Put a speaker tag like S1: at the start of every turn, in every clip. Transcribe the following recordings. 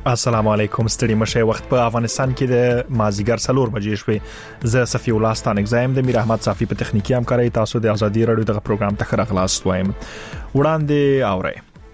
S1: السلام علیکم. ستړي مشه وخت په افغانستان کې د مازیګر 4 بجې شوې. زه صفی الله ستانک زایم د میر احمد صافی په تخنیکی همکاري تاسو د ازادي رادیو دغه پروګرام ته ښه راغلاست وایم. وړاندې اورئ.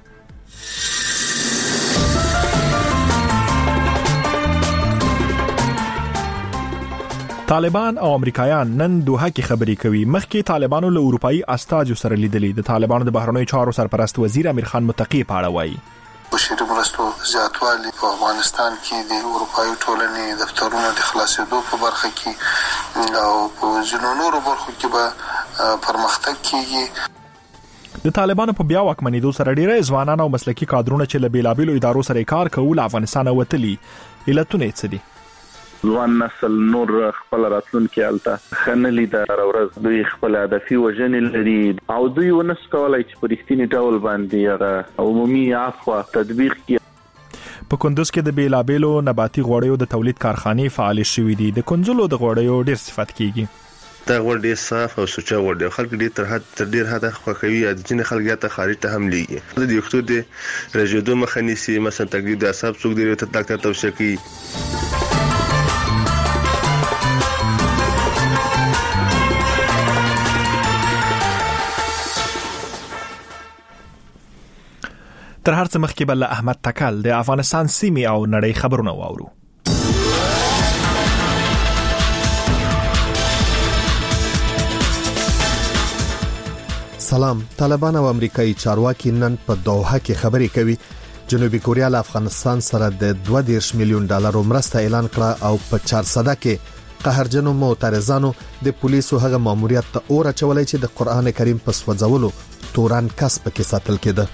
S1: طالبان او امریکایان نن دوحه کې خبرې کوي. مخکې طالبانو له اروپאי استازو سره لیدلې. د طالبانو د بهرنیو چارو سرپرست وزیر امیر خان متقی په اړه وایي.
S2: بشري مرستو زیاتوالی په افغانستان کې د اروپאי ټولنې دفترونو د خلاصېدو په برخه کې او په ځینو نورو برخو کې به پرمختګ کیږي.
S1: د طالبانو په بیا واکمنېدو سره ډیره ځوانان او مسلکي کادرونه چې له بیلابیلو ادارو سره کار کوي له افغانستان وتلي. علتونه څه دي؟
S3: ځوان نسل نور خپل راتلونکي الته خنلي د راورز دوی خپل هدفي وجنې لري او دوی ونس کولای چې په رښتینی ډول باندې هغه عمومي عفو تطبیق کړي.
S1: په کندوز کې د بیلابیلو نباتي غوړیو د تولید کارخانې فعال شوې دي. د کنزلو د غوړیو ډیر صفت کیږي.
S4: دا غوړ ډیر صاف او سوچا غوړ دی. خلک ډیر ډیر حد خوښوي او ځینې خلک ته خارج ته هم لیږي. د یو د رژیدو مخنیسي مثلا تقلید د اعصاب څوک دی ته ډاکټر توصیه کوي. تر هر څه مخکې بل احمد تکل د افغانستان سیمې او نړۍ خبرونه واورو.
S5: سلام. طالبان او امریکایي چارواکي نن په دوحه کې خبرې کوي. جنوبي کوریا له افغانستان سره د 2.2 میلیون ډالر مرسته اعلان کړه او په 400 کې قهرجنو معترضانو د پولیسو هغه ماموریت ته اور اچولای چې د قران کریم په سوځولو توران کسب کې ساتل کېده.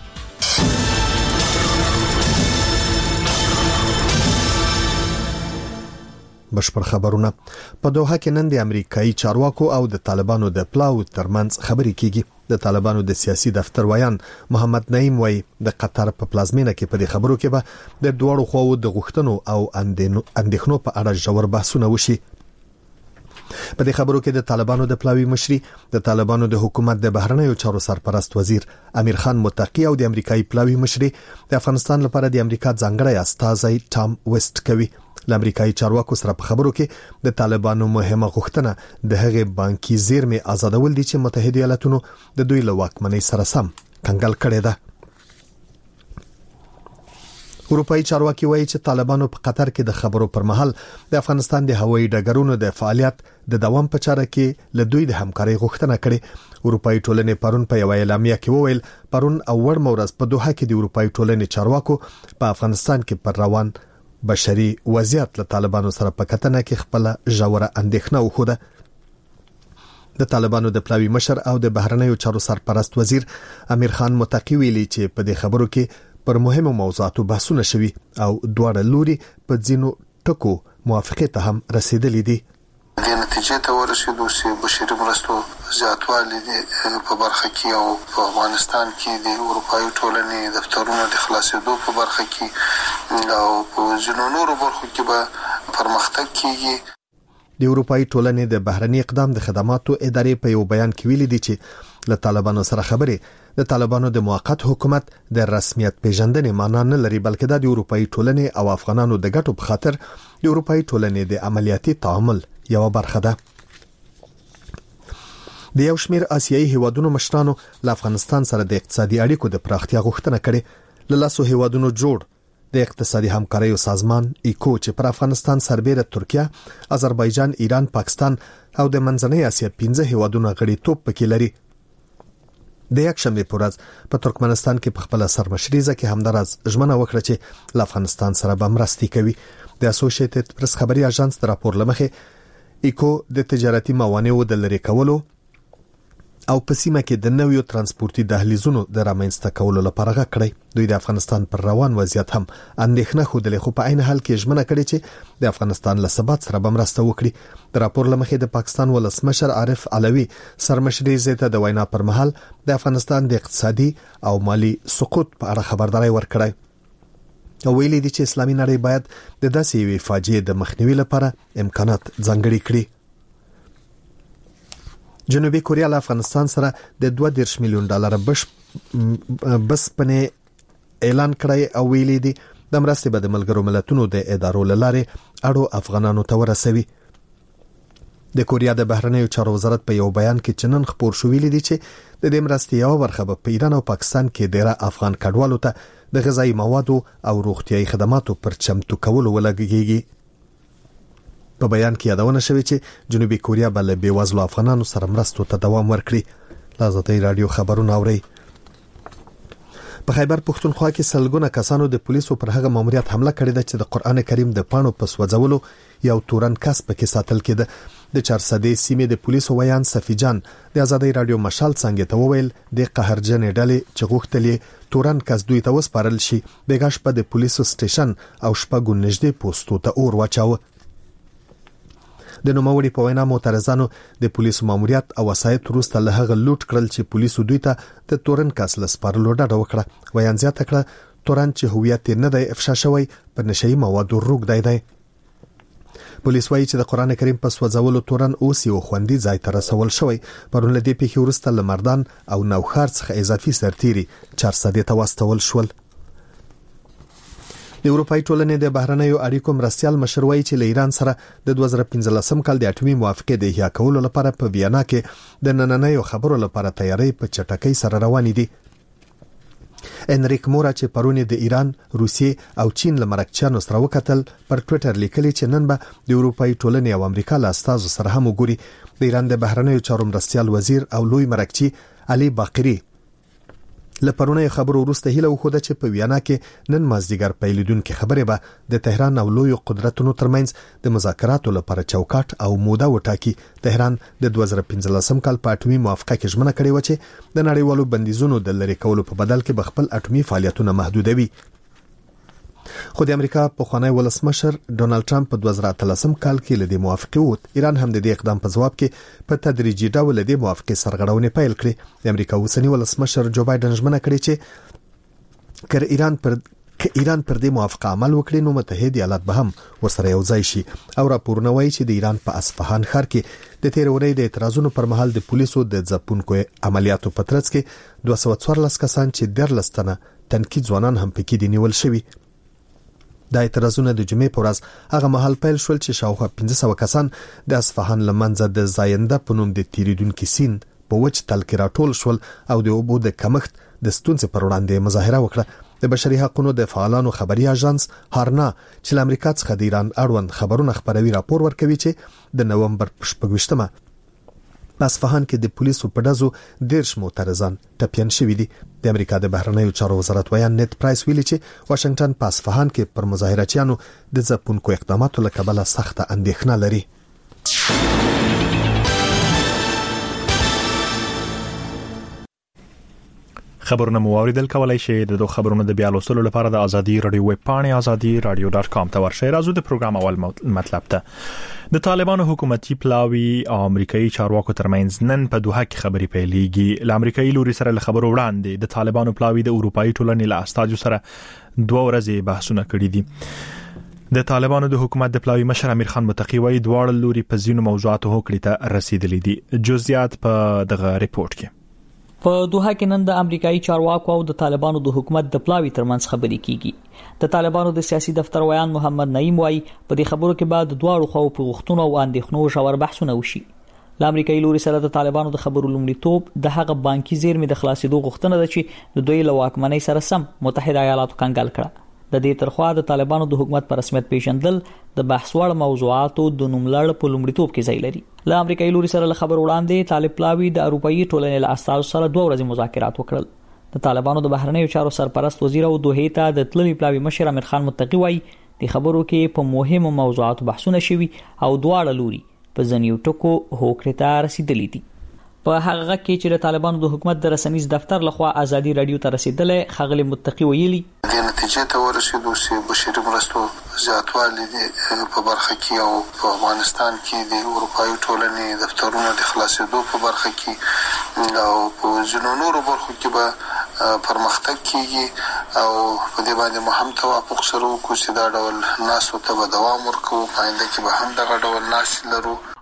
S5: بشپړ خبرونه. په دوحه کې نن د امریکایي چارواکو او د طالبانو د پلاو ترمنځ خبرې کیږي. د طالبانو د سیاسي دفتر ویان محمد نعیم وایي د قطر په پلازمینه کې په دې خبرو کې به د دوړو خواو د غوښتنو او اندېښنو په اړه ژور بحثونه وشي. په دې خبرو کې د طالبانو د پلاوی مشري د طالبانو د حکومت د بهرنیو چارو سرپرست وزیر امیر خان متقی او د امریکایي پلاوی مشري د افغانستان لپاره د امریکا ځانګړی استازی ټام ویسټ کوي. د امریکایي چارواکو سره په خبرو کې د طالبانو مهمه غوښتنه د هغې بانکي زیرمې آزادول دي چې متحده ایالاتونو د دوی له واکمنۍ سره سم کنګل کړي ده. اروپאי چارواکي وایي چې طالبانو په قطر کې د خبرو پر مهال د افغانستان د هوایي ډګرونو د فعالیت د دوام په چاره کې له دوی د همکارۍ غوښتنه کړې. اروپאי ټولنې پرون په یو اعلامیه کې وویل پرون اول مورز په دوحه کې د اروپאי ټولنې چارواکو په افغانستان کې پر روان بشري وضعیت له طالبانو سره په کتنه کې خپل ژوره اندېښنه وښوده. د طالبانو د پلاوی مشر او د بهرنیو چارو سرپرست وزیر امیر خان متقی ویلي چې په دې خبرو کې پر مهمو موضوعاتو بحثونه شوي او دواړه لوري په ځینو ټکو موافقت هم رسیدلې دي.
S2: د نتیجې ته ورسېدو چې بشري مرستو زیاتوالی په برخه کې او په افغانستان کې د اروپאי ټولنې دفترونو د خلاصېدو په برخه کې او په ځینو نورو برخو کې به پرمختګ کیږي.
S5: د اروپאי ټولنې د بهرني اقدام د خدماتو ادارې په یو بیان کې ویلي دي چې له طالبانو سره خبرې د طالبانو د موقت حکومت د رسمیت پیژندنې معنا نه لري بلکې د اروپאי ټولنې او افغانانو د ګټو په خاطر د اروپאי ټولنې د عملیاتي تعامل یو برخه ده. د یو شمېر آسیایي هیوادونو مشرانو له افغانستان سره د اقتصادي اړیکو د پراختیا غوښتنه کړې. له لاسو هیوادونو جوړ د اقتصادي همکاریو سازمان ایکو چې پر افغانستان سربېره ترکیه، آذربایجان، ایران، پاکستان او د منځنۍ اسیا 15 هیوادونو غړیتوب پکې لري. د یک شنبه پر ورځ په ترکمنستان کې په خپل سرمشريزه کې همدارز ژمنه وکړه چې له افغانستان سره به مرستې کوي. د اسوسییټډ پریس خبري اژانس د راپور لمخې ایکو د تجارتي موانعو د لری کولو او په سیمه کې د نویو ترانسپورتي دهلیزونو د رامنځته کولو لپاره غکړی. دوی د افغانستان پر روان وضعیت هم اندېښنه خوده خو په عین حال کې ژمنه کړې چې د افغانستان له ثبات سره به مرسته وکړي. د راپور لمخې د پاکستان ولسمشر عارف علوي سرمشري زیته د وینا پر مهال د افغانستان د اقتصادي او مالی سقوط په اړه خبرداري ورکړه او ویلي دي چې اسلامي نړۍ باید د داسې یوې فاجعې د مخنیوي لپاره امکانات ځانګړي کړي. جنوبي کوریا له افغانستان سره د 2.2 میلیون ډالر بسپنې اعلان کړی او ویلي دي د مرستې به د ملګرو ملتونو د ادارو لاره اړو افغانانو ته ورسوي. د کوریا د بهرنیو چارو وزارت په یو بیان کې چنن خبر شو ویلي دی چې د دې مرستې یو برخه په ایران او پاکستان کې ډیره افغان کډوالو ته د غذایی موادو او روغتیايي خدماتو پر چمتو کولو ولګيږي. په بیان کې یادونه شوې چې جنوبي کوریا بل بیوزلو افغانانو سره مرستو ته دوام ورکړي. لازمي رادیو خبرونه اوري. په خیبر پښتونخوا کې سلګونه کسانو د پولیسو پر هغه ماموریت حمله کړې ده چې د قران کریم د پاڼو په سوځولو یو تورن کس پکې ساتل کېده. د 400 سیمې د پولیسو ویان صفیجان د آزادۍ رادیو مشال څنګه ته وویل د قهرجن ډلې چې غوښتلې تورن کس دوی ته وسپارل شي بګاش په د پولیسو سټیشن او شپږ نږدې پوسټو ته اور واچاوه. د نوموړي په وینا معترضانو د پولیسو ماموریت او وسایط وروسته له هغه لوټ کړل چې پولیسو دوی ته د تورن کس لسپارلو ډډه وکړه. ویان زیاته کړه تورن چې هویت نه دی افشا شوی په نشئی موادو روږدی دی. پولیس وایي چې د قران کریم په سوځولو تورن اوس یو خوندي ځای ته رسول شوی. پرون له دې پیښې وروسته لمردان او نوخار څخه اضافي سرتيري 400 ته واستول شول. د اروپای ټولنې د بهرنیو اړیکو مرستيال مشر وایي چې له ایران سره د 2015 کال د اټومي موافقې د احیا کولو لپاره په ویانا کې د نننیو خبرو لپاره تیاری په چټکۍ سره روان دي. انریک مورا چې پرونی د ایران، روسیې او چین لمرکچانو سره وکتل پر ټوئیټر لیکلی چې نن به د اروپای ټولنې او امریکا له استازو سره هم وګوري. د ایران د بهرنیو چارو مرستيال وزیر او لوی مرکچی علي باقری لپاره خبرو وروسته هیله وخوده چې په ویانا کې نن مازدیګر پیلیدونکو خبره به د تهران او لوی قدرتونو ترمنځ د مذاکراتو لپاره چوکاټ او موده وټاکي. تهران د 2015 کال په اټومي موافقه کې ژمنه کړې و چې د نړیوالو بندیزونو د لری کولو په بدل کې به خپل اټومي فعالیتونه محدودوي. خو د امریکا په خوانی ولسمشر ډونالد ټرمپ په 2013 کال کې لدی موافقه ووت. ایران هم د دې اقدام په جواب کې په تدریجي ډول لدی موافقه سرغړونې پیل کړې. د امریکا اوسنی ولسمشر جو بایدن ژمنه کړې چې ایران پر دې موافقه عمل وکړي نو متحده ایالات به هم ورسره یو ځای شي. او راپورونه وایي چې د ایران په اصفهان ښار کې د تیرورۍ د اعتراضونو پر مهال د پولیسو د ځپونکو عملیاتو په ترڅ کې 214 کسان چې 13 تنه تنکي ځوانان هم پکې دي نیول شوي. د اعتراضونو د جمعې په ورځ هغه محل پیل شول چې شاوخوا 1500 کسان د اصفهان لمنځه د زاینده په نوم د تیریدونکو سین په وچ تل کې راټول شول او د اوبو د کمښت د ستونزې پر وړاندې مظاهره وکړه. د بشري حقوقو د فعالانو خبري اژانس هارنا چې له امریکا څخه د ایران اړوند خبرونه خبروي راپور ورکوي چې د نومبر 28مه په اصفهان کې د پولیسو په ډزو 10 معترضان ټپيان شوي دي. د امریکا د بهرنیو چارو وزارت ویان نت پرایس ویلي چې واشنگټن په اصفهان کې پر مظاهرچیانو د ځپونکو اقداماتو له کبله سخته اندېښنه لري.
S1: خبرونه مو اوریدل کولای شئ د دوه خبرونو د بیا لوستلو لپاره د ازادي رادیو ویب پاڼې azadi.radio.com ته ورشئ. راځو د پروګرام اول مطلب ته د طالبانو حکومتي پلاوی او امریکایي چارواکو ترمنځ نن په دوحه کې خبرې پیلېږي. ل امریکایي لوري سره له خبرو وړاندې د طالبانو پلاوی د اروپאי ټولنې له استازو سره 2 ورځې بحثونه کړي دي. د طالبانو د حکومت د پلاوی مشر امیر خان متقی وایي دواړه لوري په ځینو موضوعاتو هوکړې ته رسیدلې دي. جزئیات په دغه ریپورت کې.
S6: په دوحه کې نن د امریکایي چارواکو او د طالبانو د حکومت د پلاوی ترمنځ خبرې کیږي. د طالبانو د سیاسي دفتر ویان محمد نعیم وایي په دې خبرو کې بعد دواړو خو په غوښتنو او اندېښنو ژور بحثونه وشي. د امریکایي لوري سره د طالبانو د خبرو لومړیتوب د هغه بانکي زیرمې د خلاصېدو غوښتنه ده چې د دوی له واکمنۍ سره سم متحده ایالاتو کنګل کړه. د دې ترخوا د طالبانو د حکومت په رسمیت پیژندل د بحث وړ موضوعاتو د نوملړ په لومړیتوب کې ځای لري. له امریکایي لوري سره خبر وړاندې طالب پلاوی د اروپאי ټولنې له استازو سره 2 ورځې مذاکرات وکړل. د طالبانو د بهرنیو چارو سرپرست وزیر او دوحه ته د تللی پلاوی مشر امیر خان متقی وایي د خبرو کې په مهمو موضوعاتو بحثونه شوي او دواړه لوري په ځنیو ټکو هوکړې ته رسیدلې دي. په هغه کې چې د طالبانو د حکومت د رسنیز دفتر لخوا ازادي رادیو ته رسیدلې خغلی متقی ویلي
S2: د نتیجې ته ورسېدو چې بشري مرستو زیاتوالی په برخه کې او په افغانستان کې د اروپאי ټولنې دفترونو د خلاصېدو په برخه کې او په ځینو نورو برخو کې به پرمختګ کیږي او په دې باندې مو هم توافق سره وکړو چې دا ډول ناسو ته به دوام ورکوو. پاینده کې به هم دغه ډول ناس لرو.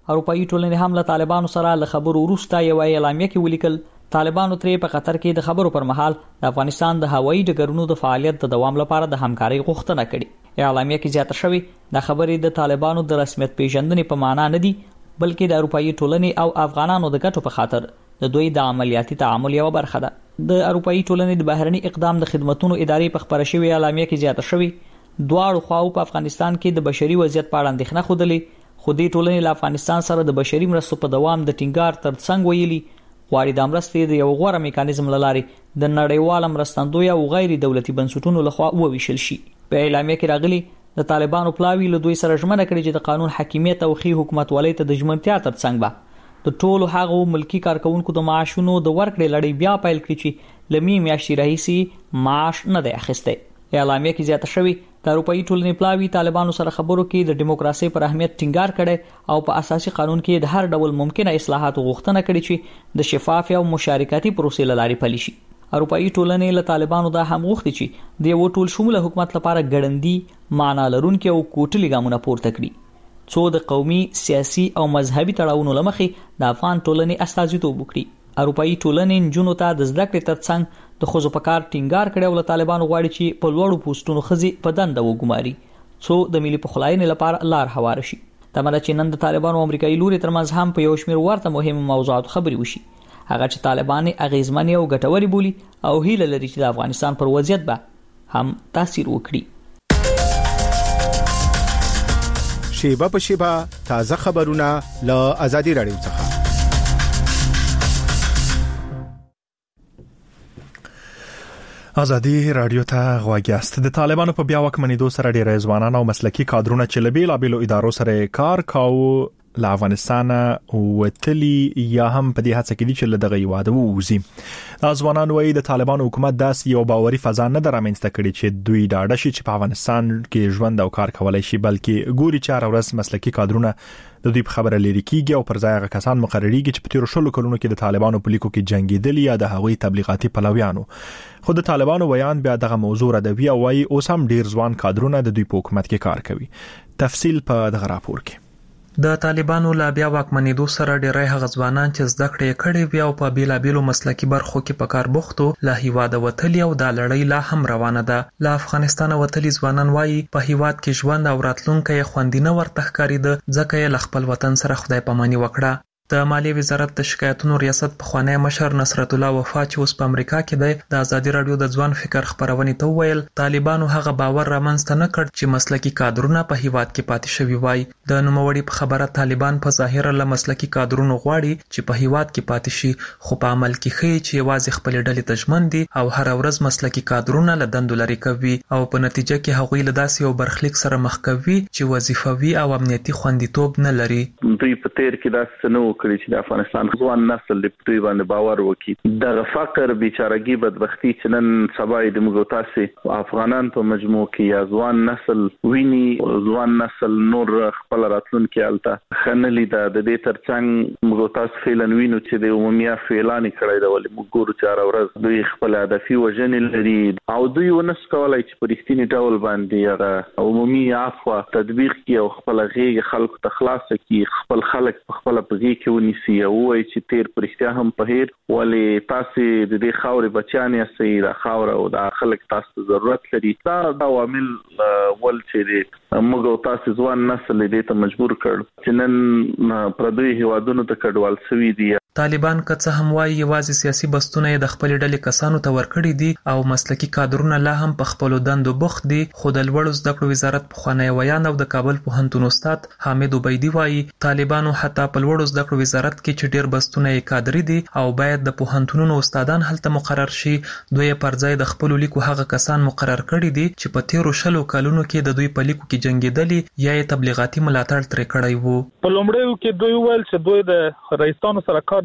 S6: اروپאי ټولنې هم له طالبانو سره له خبرو وروسته یو اعلامیه کې ولیکل طالبانو ترې په قطر کې د خبرو پر مهال د افغانستان د هوایي ډګرونو د فعالیت د دوام لپاره د همکارۍ غوښتنه کړې. اعلامیه کې زیاته شوی د خبرې د طالبانو د رسمیت پیژندنې په معنا نه دي بلکې د اروپאי ټولنې او افغانانو د ګټو په خاطر د دوی د عملیاتي تعامل یو برخه ده. د اروپאי ټولنې د بهرني اقدام د خدماتو ادارې په خبره شوی اعلامیه کې زیاته شوی دواړو خواو په افغانستان کې د بشري وضعیت په اړه اندېښنه خوده خو دې ټولنې له افغانستان سره د بشري مرستو په دوام د ټینګار ترڅنګ ویلي غواړي د مرستې د یو غوړه میکانیزم لارې د نړیوال مرستندوی او غیر دولتي بنسټونو لخوا وویشل شي. په اعلامیه کې راغلي د طالبانو پلاوی له دوی سره ژمنه کړې چې د قانون حاکمیت او خي حکومت ولې ته د ژمنتیا ترڅنګ به د ټولو هغو ملکی کارکونکو د معاشونو د ورکړې لړۍ بیا پیل کړي چې لمې میاشتې راهیسې معاش نه دی اخیستی. اعلامیه کې زیاته شوی د اروپאי ټولنې پلاوی طالبانو سره خبرو کې د دیموکراسي پر اهمیت ټینګار کړي او په اساسي قانون کې د هر ډول ممکنه اصلاحات غوښتنه کړي چې د شفاف او مشارکتي پروسې لارې پلي شي. اروپאי ټولنې له طالبانو دا هم غوښتي چې د یو ټول شموله حکومت لپاره ګړندي معنا لرونکي او کوټلي ګامونه پورته کړي څو د قومي سیاسي او مذهبي تړاوونو لمخې د افغان ټولنې استازیتوب وکړي. اروپאי ټولنې جنونو ته د زده کړې ترڅنګ د خوځو په کار ټینګار کړي او له طالبانو غواړي چې په لوړو پوسټونو خزي په دنده وګماري څو د ملي پخلاینې لپاره لار هوار شي. تمره چې نن د طالبانو او امریکایي لوري ترمنځ هم په یو شمېر ورته مهم موضوعات خبري وشي هغه چې طالبان اغیزمن او ګټوري بولي او هیله لري چې د افغانستان پر وضعیت به هم تاثیر وکړي.
S7: شیبه په شیبه تازه خبرونه له آزادي رادیو څخه.
S1: آزادي رادیو ته غواګیاست. د طالبانو په بیا واکمنېدو سره ډېر ځوانان او مسلکي کادرونه چې له بیلابېلو ادارو سره کار کاوه له افغانستان وتلی یا هم په دې هڅه کې دي چې له دغه هیواده ووځي. دا ځوانان وایي د طالبانو حکومت داسې یو باوري فضا نه ده رامنځته کړې چې دوی ډاډه شي چې په افغانستان کې ژوند او کار کولای شي بلکې ګوري چې هر ورځ مسلکي کادرونه د دوی په خبره لري کیږي او پر ځای هغه کسان مقرریږي چې په تیر شلو کلونو کې د طالبانو په لیکو کې جنگیدلي یا د هغوی تبلیغاتي پلویانو. خو د طالبانو بیان بیا دغه موضوع ردوي او وايي اوس هم ډیر ځوان کادرونه د دوی په حکومت کې کار کوي. تفصیل په دغه راپور کې.
S8: د طالبانو لا بیا واکمنېدو سره ډېری هغه ځوانان چې زده کړې کړې وي او په بیلابېلو مسلکي برخو کې په کار بوختو له هیواده وتلي او د لړۍ لا هم روانه ده. له افغانستان وتلي ځوانان وایي په هیواد کې ژوند او راتلونکی خوندي نه ورته ښکارېده ځکه یې له خپل وطن سره خدای پاماني وکړه. د مالیې وزارت د شکایتونو ریاست پخوانی مشر نصرت الله وفا چې اوس په امریکا کې دی د آزادي رادیو د ځوان فکر خبرونې ته وویل طالبانو هغه باور رامنځته نه کړ چې مسلکي کادرونه په هیواد کې پاتې شوي وای. د نوموړي په خبره طالبان په ظاهر له مسلکي کادرونو غواړي چې په هیواد کې پاتې شي خو په عمل کې ښیي چې یوازې خپل ډلې ته ژمن دي او هر ورځ مسلکي کادرونه له دندو لرې کوي او په نتیجه کې هغوی له داسې یو برخلیک سره مخ کوي چې وظیفوي او امنیتي خوندیتوب نه لري.
S3: دوی په تیر کې داسې نه وکړي چې د افغانستان ځوان نسل د دوی باندې باور وکړي. د فقر بیچارهګي بدبختی چې نن سبا د موږ تاسو افغانان په مجموع کې یا ځوان نسل ویني ځوان نسل نور خپل راتلونکي الته خنلي د دې ترڅنګ موږ تاسو فعلن وینو چې د عمومي فعلان کړی دا ولې موږ ګورو چې هر ورځ دوی خپل هدفي وژنې لري او دوی ونس کولای چې په رښتینی ډول باندې هغه عمومي عفو تطبیق کوي او خپل غیږ خلکو ته خلاص کوي خپل خلک په خپل پږی کې ونیسي او وایي چې تیر پرختیا هم په هیر ولې تاسو د دې خاورې بچیان یې د خاور او د خلک تاسو ضرورت لري. دا عوامل ول چې موږ تاسو ځوان نسل دې ته مجبور کړ چې نن پردوی هیوادونو ته کډوال شوي دي.
S8: طالبان که څه هم وایي یوازې سیاسي بستونه د خپل ډلې کسانو ته ورکړي دي او مسلکي کادرونه لا هم په خپل دندو بوخت دي خو د لوړو زده کړو وزارت پخوانی ویان او د کابل پوهنتون استاد حامد عبیدی وایي طالبانو حتی په لوړو زده کړو وزارت کې چې ډیر بستونه یې کادري دي او باید د پوهنتونونو استادان هلته مقرر شي دوی پر ځای د خپل لیکو هغه کسان مقرر کړي دي چې په تیرو شلو کلونو کې د دوی په لیکو کې جنگیدلي یا یې تبلیغاتي ملاتړ ترې کړی وو.
S9: په لومړیو کې دوی ویل چې دوی د رئیسانو سره کار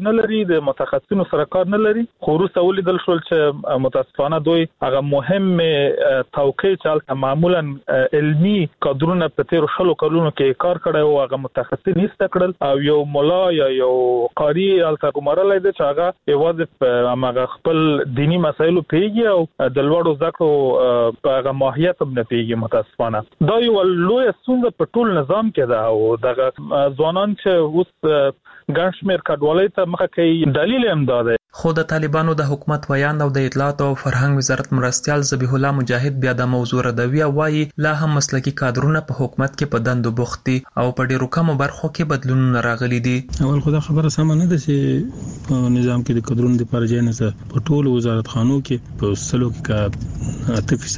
S9: کار نه لري د متخصصینو سره کار نه لري خو وروسته ولیدل شول چې متاسفانه دوی هغه مهم توقع چې معمولا علمي کادرونه په تیر شلو کلونو کې کار کړی او هغه متخصصین نشته کړل او یو مولا یا یو قاری الته کومرلای د چاغه یوازې هغه خپل دینی مسایلو پیږي او د لوړو ذکرو په هغه ماهیت هم نه پیږي متاسفانه دا یو لوی ستونزه په ټول نظام کې ده او دغه ځوانان چې اوس ګڼشمیر کډوالۍ ته مخه کوي دلیل هم دا دی
S8: خو د طالبانو د حکومت ویان او د اطلاعات او فرهنګ وزارت مرستيال ذبیح الله مجاهد بیا د موضوع ردوی وایي لا هم مسلکی کادرونه په حکومت کې په دندو بوخت دي او په ډیرو کمو برخو کې بدلونونه راغلي دي
S10: اول خو دا خبره سم نه ده چې په نظام کې د کادرونو لپاره ځای نه په ټول وزارت خانو کې په سلو کې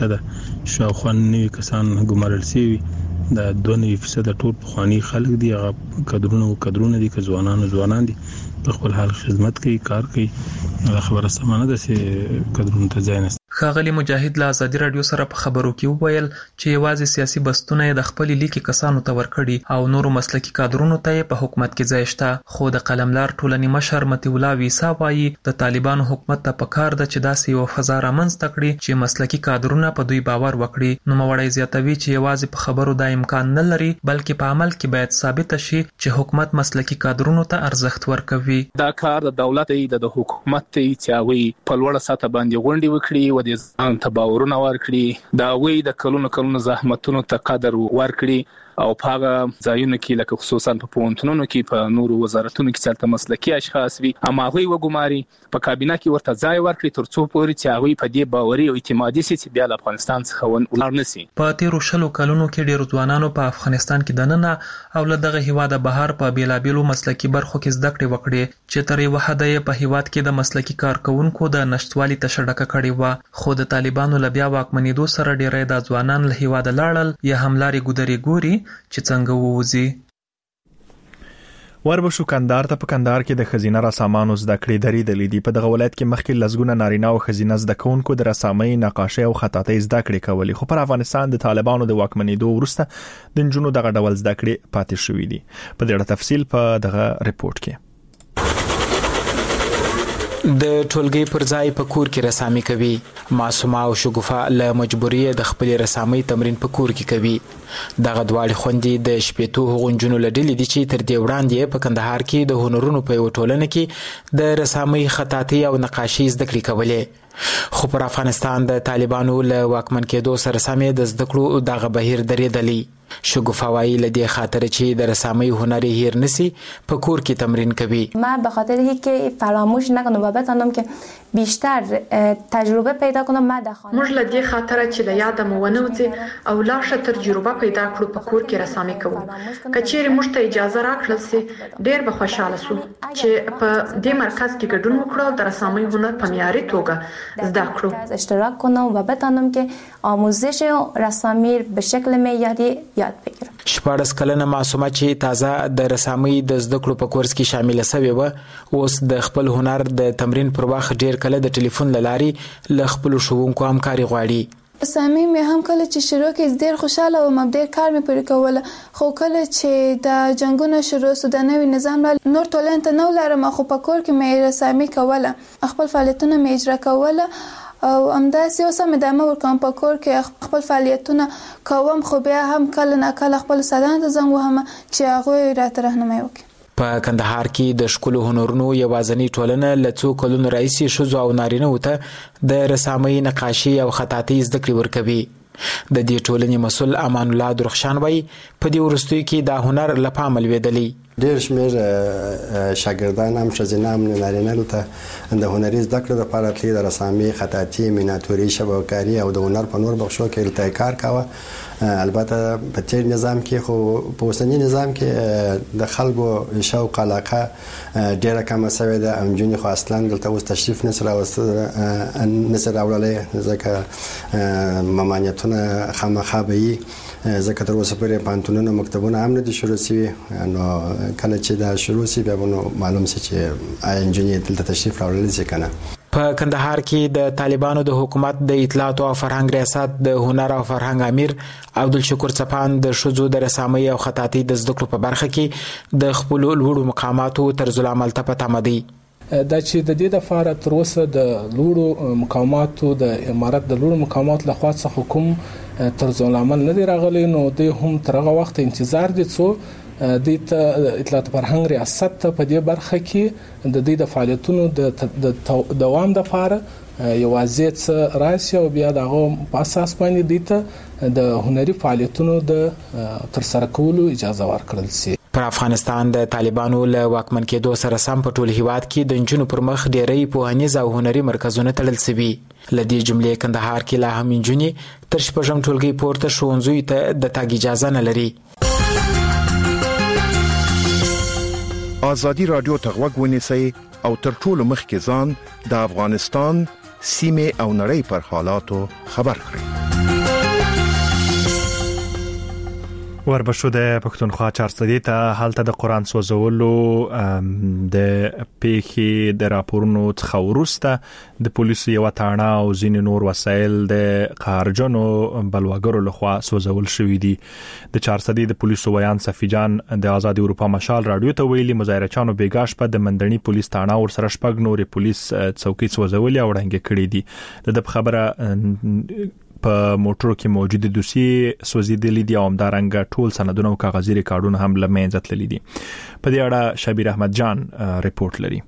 S10: 8% شاوخوا 90 کسان ګمارل شوي دا 2% ټول خواني خلک دي هغه کادرونه دي که ځوانان دي په خپل حال خدمت کوي کار کوي دا خبره سمانه ده چې کادرونه ته ځای نه
S8: ښاغلي مجاهد له ازادي رادیو سره په خبرو کې وویل چې یوازې سیاسي بستونه د خپل لیکي کسانو ته ورکړي او نورو مسلکی کادرونو ته په حکومت کې ځای شته خو د قلملار ټولنې مشر متي الله ویسا وایي د طالبانو حکومت ته پکار ده چې داسې یو فضا رامنځته کړي چې مسلکی کادرونه په دوی باور وکړي نو موړی زیاتوي چې یوازې په خبرو دا امکان نه لري بلکې په عمل کې باید ثابت شي چې حکومت مسلکی کادرونو ته ارزښت ورکوي
S11: دا کار د دولت د حکومت ته چې په لوړه سطح باندې غونډې وکړي د ځان ته باورونه ورکړي دا وی د کلونو زحمتونو ته قدر ورکړي او په هغه ځایونو کې لکه خصوصا په پونتونو کې په نورو وزارتونو کې چې مسلکی اشخاص وي اما هغه وګماري په کابینه کې ورته ځای ورکړي ترڅو پورې چې هغه په دې باوري او اعتمادي سي چې بیا له افغانستان څخه ولر نسی
S8: په تیرو شلو کلونو کې ډیرو ځوانانو په افغانستان کې دننه او له دغه هیواده بهر په بیلابیلو مسلکی برخو کې زده کړې وکړي چې تر یو حد په هیواد کې د مسلکی کارکونکو د نشټوالي تشډکه کړې و خو د طالبانو لبیا واکمنېدو سره ډیرې د ځوانان له هیواده لاړل یا هملاري ګودري ګوري چې څنګه ووزي
S1: وربشو کندهار ته په کندهار کې د خزینه رسامانو زده کړې درې دلې دي په دغه ولایت کې مخکې لزګونه نارینه او خزینه زده کوونکو د رسامۍ نقاشۍ او خطاطۍ زده کړې کولې خو پر افغانستان د طالبانو د واکمنېدو وروسته د نجونو دغه ډول زده کړې پاتې شوې دي په دې اړه تفصیل په دغه ریپورت کې
S12: د ټولګي پر ځای په کور کې رسامي کوي معصومه او شګوفه له مجبوریه د خپل رسامۍ تمرین په کور کې کوي دغه دواړي خوندې د شپېتو غونجونو لډلې دي چې تر دې وړاندې په کندهار کې د هنرونو په یو ټولنه کې د رسامۍ خطاطۍ او نقاشۍ زده کړې کولې خو پر افغانستان د طالبانو له واکمن کېدو سره سمې د زده کړو دغه بهیر درېدلی شګوفه وایي له دې خاطر چې د رسامۍ هنر هیر نسی په کور کې تمرین کوي
S13: ما به خاطر اینکه فراموش نکنم و بتونم که بیشتر تجربه پیدا کنم ما در خانه
S14: موږ له دې خاطر چې د یاد مو ونوځي او لا ښه تجربه پیدا کړو په کور کې رسامي کوو کچېرې موږ ته اجازه راکړل سي ډېر به خوشاله سو چې په دې مرکز کې ګډون وکړو د رسامۍ هنر په معیاري توګه زده کړو
S13: اشتراک کنم و بتونم که آموزش رسامی به شکل معیاری یاد بگیرم
S12: 14 کلنه معصومه چې تازه د رسامۍ د زده کړو په کورس کې شامل شوې و اوس د خپل هنر د تمرین پر وخت ډیر کله د ټلیفون لارې له خپل ښوونکو همکاري غواړي
S15: رسامۍ مې هم کله چې شروع کې ډیر خوشاله وم ډیر کار مې پرې کوله خو کله چې د جنگونو شروع شو د نوي نظام نور ټولنه ته نو لرم خو په کور کې مې رسامۍ کوله خپل فعالیتونه مې اجرا کوله او همداسې اوس هم ادامه ورکوم په کور کې خپل فعالیتونه کوم خو بیا هم کله نه کله خپل استادانو ته زنګ وهم چې هغوی راته راهنمایي وکړي
S12: په کندهار کې د ښکلو هنرونو یوازینۍ ټولنه له څو کلونو راهیسې ښځو او نارینه‌وو ته د رسامۍ نقاشي او خطاطۍ زده کړې ورکوي د دې ټولنې مسؤل امان الله درخشان وایي په دې وروستیو کې دا هنر له پامه لوېدلی
S16: ډېر شمېر شاګردان هم ښځینه هم نارینه ته د هنري زده کړو لپاره تللي د رسامۍ خطاطي میناتوري شبکه‌کاري او د هنر په نور بخشو کې هلته کار کاوه البته په تیر نظام کې خو په اوسني نظام کې د خلکو شوق علاقه ډېره کمه شوې ده نجونې خو اصلا دلته اوس تشریف نشي راوړلی ځکه ممانعتونه خامخا به وي ځکه تر اوسه پورې پوهنتونونه مکتبونه هم نه دي شروع شوي نو کله چې دا شروع شي بیا به نو معلوم شي چې آیا نجونې دلته تشریف راوړلی شي که نه
S12: په کندهار کې د طالبانو د حکومت د اطلاعات او فرهنګ ریاست د هنر او فرهنګ امیر عبدالشکور چپان د شذو د رسامۍ او خطاطۍ د زده کړو په برخه کې د خپل لوړو مقاماتو طرز العمل ته پته مدي
S11: دا چې د دې د فارغ تر اوسه د لوړو مقاماتو د امارات د لوړو مقاماتو لخوا څخه کوم طرز العمل نه دی راغلی نو د هم ترغه وخت انتظار دي څو د اطلاعات فرهنګ ریاست په دې برخه کې د دې د فعالیتونو د دوام د لپاره یوازې څه راشي او بیا دغه په اساس باندې دیته د هنري فعالیتونو د تر سره کولو اجازه ورکړل شي.
S12: پر افغانستان د طالبانو له واکمن کېدو سره سم په ټول هیواد کې د انجونو پر مخ ډېری پوهنیز او هنري مرکزونه تړل شوي. لدې جملې کندهار کې لا هم انجونې تر شپږم ټولګي پورته ښوونځیو ته د تګ اجازه نه لري.
S7: آزادی رادیو ته غوږ ونیسئ او تر ټولو مخکې ځان د افغانستان سیمې او نړۍ پر حالاتو خبر کړئ.
S1: وربشو د پښتونخوا چارسدي ته حالت د قران سوزولو د پیخي د راپورونو څخه ورسته د پولیسو یو تاڼه او ځین نور وسایل د خارجونو بلواګرو لخوا سوزول شوې دي. د چارسدي د پولیسو ویان صفی جان د آزاد اروپا مشال رادیو ته ویلي مظاهرچانو بیګاش په د مندنی پولیس تاڼه ور سره شپږ نور پولیس څوکۍ سوزول او ړنګ کړي دي. د خبره په موټرو کې موجود دوسیې سوزیدلې دي او همدارنګه ټول سندونه او کاغذي ریکارډونه هم لمنځه تللي دي. په دې اړه شبیر احمد جان ریپورت لري.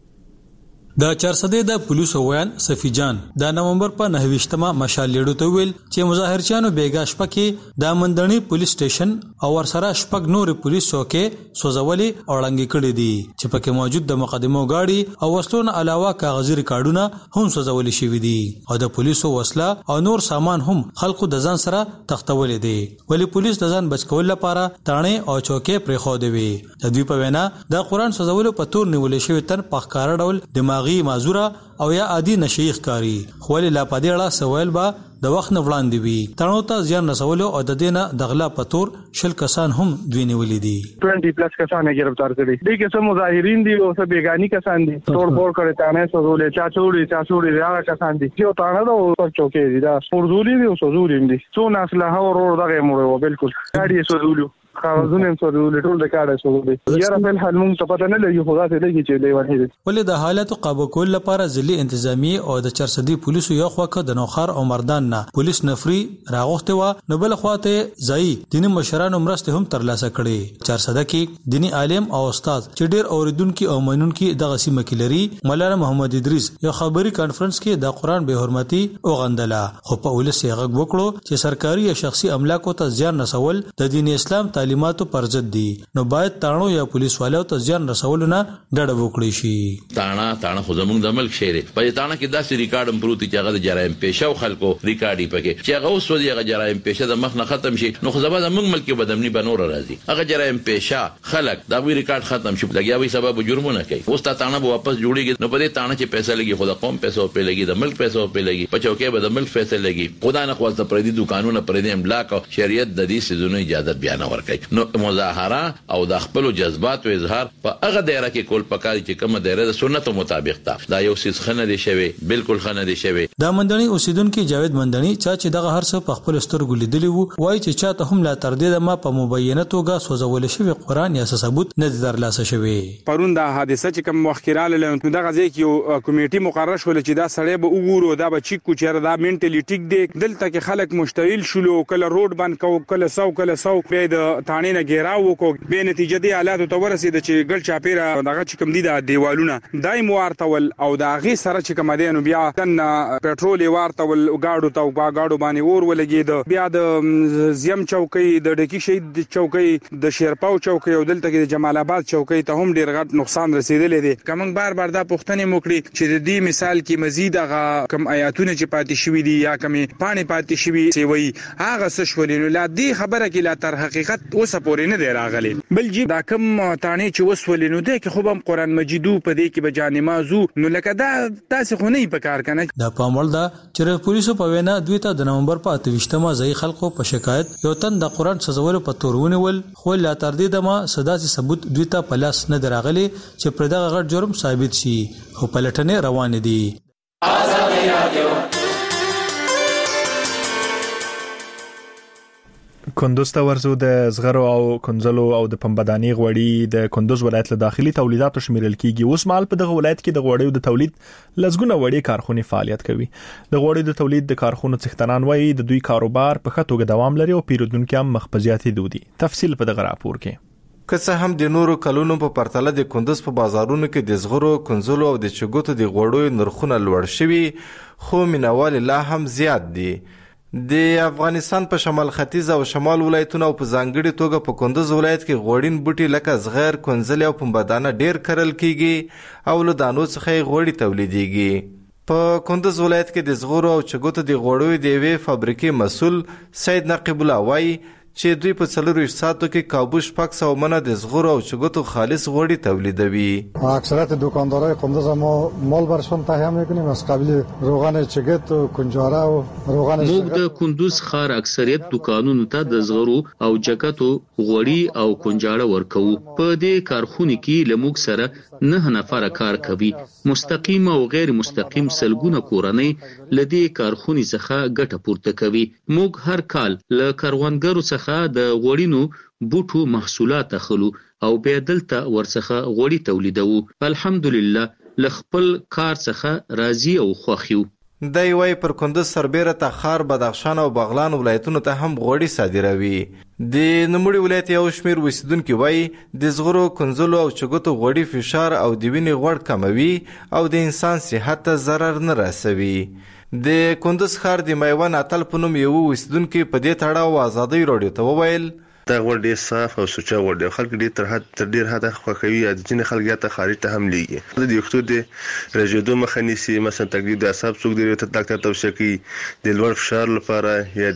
S17: د چارسدې د پولیسو ویان صفی جان د نومبر په 9مه مشال لیډو ته ویل چې مظاهرچیانو بیګاش پکې د مندنی پولیس سټیشن او ورسره شپږ نور پولیس څوکۍ سوزولي او ړنګ کړي دي چې پکې موجود د مقدمو گاډي او وسلونو علاوه کاغذي ریکارډونه هم سوزولي شوي دي او د پولیسو وسله او نور سامان هم خلکو د ځان سره تختولې دي. ولی پولیس د ځان بچ کول لپاره تانه او چوکۍ پرې خو دی وي. د دوی په وینا د قران سوزولو په تور نیولې شوی تن په ښکار ډول دماغي معذوره او یا عادي نشيخ کاری خو له پدې اړه سوال با د وخت نه وړاندې وي. تړو ته ځان رسولو او د دینه دغلا پتور شل کسان هم دوی نیولې دي.
S18: 20+ کسان گرفتار کړي دي چې مظاهرین دي او څه بیگانی کسان دي توڑ پھوڑ کړي تانه سوزولې چاچوړي هغه کسان دي چې تانه دا او چوکې دي دا سوزولې دي او سوزولې دي څو نسله اور دغه مړو بالکل gaadi سوزولو خاوزونه سوزولې ټول د کاډه سوزولې یاره په حال موږ ته پته نه لګي خدا ته لګي چې لیوانه دي.
S17: ولې د حالت قابو کول لپاره ځلې انتظامی او د چارسدي پولیسو یو خوکه د نوخر او مردان نه پولیس نفري راغوخته و نو بل خواته ځای دیني مشرانو مرسته هم ترلاسه کړي. چارسده کې دینی عالم او استاد چې ډېر اوریدونکو او مینونکو دغه سیمه کې لري مولانا محمد ادریس یو خبري کانفرنس کې د قران به حرمتي او غندله خو په ولس یې غږ وکړو چې سرکاري یا شخصي املاکو ته ځان رسول د دین اسلام تعلیماتو پر ضد دي نو باید تاڼو یا پولیس والو ته ځان رسولونه ډډه وکړي شي.
S19: تاڼه خو زمونږ د ملک شهر په تاڼه کې داسې ریکارډ امپروتي چې هغه د جرایم پیشه او خلکو ریکارډي پکې چې هغه اوس ودی هغه جرایم پیشه د مخ نه ختم شي نو خو زما د موږ ملک بدامني بنور راځي هغه جرایم پیشه خلک دا وی ریکارډ ختم شي لګیا وي سبب جرمونه کوي اوس تاڼه به واپس جوړیږي نو په دې تاڼه چې پیسې لګي خو د قوم پیسې په لګي د ملک پیسې په لګي په چوکې به د ملک پیسې لګي خدای نه خواست پردي دکانونه پردي املاک او شریعت د دې سيزونو اجازه بیان ورکړي. نو مظاهره او د خپل جذبات او اظهار په هغه دایره کې کول پکاري چې کومه دایره د سنت مطابق تا دا یو سیس خنه دي شوی بالکل خنه دي شوی.
S17: د مندنی اوسیدونکو جاوید مندنی چې دغه هر څه په خپل سترګو لیدلی وو وایي چې چاته هم لا تر دې ما په مبینه توګه سوزول شوی قران یا ثبوت نه درلاسه شوی.
S20: پرون دا حادثه چې کوم مخکراله له دغه ځای کې یو کمیټي مقرر شول چې دا سړی به وګورو دا به چیک کو چیرې دا منټلی ټیک دی دلته کې خلک مشتعل شول کله روډ باندې کو کله سو به د تانې نه ګیراو کو به نتیجه دی حالات ته ورسید چې ګل چاپیره دغه چې کوم دي د دیوالونه دایم ورتول او د غي سره چې کوم دي نو بیا تن پټرول ورتول گاډو ته گاډو باندې اور ولګید بیا د زیم چوکۍ د ډکی شهید چوکۍ د شیرپاو چوکۍ او دلته کې د جمال آباد چوکۍ ته هم ډیر غټ نقصان رسیدلې دي. کوم بار دا پښتنې موکړي چې د دې مثال کې مزید هغه کم آیاتونه چې پاتې شوي دي یا کم پانی پاتې شوي سی وي هغه څه شولې نو لا دې خبره کې لا تر حقیقت اوس پورې نه دی راغلی. بل جی دا کم تانه چې وسولې نو د کې خو هم قران مجیدو په دې کې به جانمازو نو لکه دا تاسو خو نه په کار کنه.
S17: د پامول دا چې پولیسو په وینا دوی ته د نومبر په 28مه ځای خلکو په شکایت یو تن د قران سزول په تورونه ول خو لا تر دې دمه صداسي ثبوت دوی ته پلاس نه دراغلي چې پر دغه غټ جرم ثابت شي خو پلټنې روان دي.
S1: کندوز ته ورزو د زغرو او کنزلو او د پنبدانی غوړي د کندوز ولایت له داخلي تولیداتو شمیرل کیږي. اوس مال په دغه ولایت کې د غوړیو د تولید لزګونه وړي کارخونه فعالیت کوي. د غوړیو د تولید د کارخونو څښتنان وایي د دوی کاروبار په ښه توګه دوام لري او پیرودونکو هم مخبزياتي دودي. تفصیل په دغه راپور کې.
S21: که څه هم د نورو کلونو په پرتله د کندوز په بازارونو کې د زغرو، کنزلو او د چګوتو د غوړیو نرخونه لوړ شوي، خو مینوال لا هم زیات دي. د افغانستان په شمال ختیځ او شمال ولایتونو او په ځانګړي توګه په کندوز ولایت کې غوړین بوټي لکه زغر، کنزل او پنبدانه ډیر کرل کیږي او له دانو څخه غوړي تولیدېږي. په کندوز ولایت کې د زغرو او چګوتو د غوړیو د یوې فابریکې مسؤل سید نقیب الله وایي چې دوی په 24 ساعتو کې کابو شپږ سوه منه د زغرو او چګوتو خالص غوړي تولیدوي.
S22: اکثریت دکاندارای کندوز ما مال برشون تهیه میکنیم از قبیل روغن چگت و کنجاره و روغن
S23: موږ د کندوز ښار اکثریت دکانونو ته د زغرو او چګتو غوړي او کنجاره ورکوو. په دې کارخونه کې لموږ سره 9 نفر کار کوي. مستقیم او غیر مستقیم سلګونه کورنۍ لدی کارخونه څخه ګټه پورته کوي. موږ هر کال له کاروانګرو څخه د غوړینو بوټو محصولات اخلو او بیا دلته ورڅخه غوړي تولیدوو. الحمدلله له خپل کار څخه راضي او خوښ یو.
S21: دی وای پر کندوز سربیره تخار، بدخشان او بغلان ولایتونو ته هم غوړي صادروي. د نوموړي ولایت یو شمیر اوسیدونکي وای د زغرو، کنزلو او چګوتو غوړي فشار او د وینې غوړ کموي او د انسان صحت ته ضرر نه رسوي. د کندوز ښار د میوان اتل په نوم یو اوسیدونکي په دې تړاو ازادي راډیو ته وویل
S4: دا غوړ ډیر صاف او سوچه غوړ دی. خلک ډیر ډیر حد خوښوي. د ځینې خلک ته خارج ته هم لیږي. د یو د رژیدو مخه نیسي. مثلا تقریبا د اعصاب څوک دی ته ډاکټر توصیه کوي د لوړ فشار لپاره یا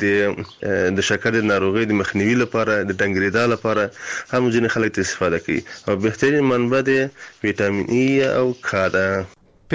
S4: د شکر د ناروغۍ د مخنیوي لپاره، د ډنګریدا لپاره هم ځینې خلک استفاده کوي. او بهترین منبع د وټامین ای او کا ده.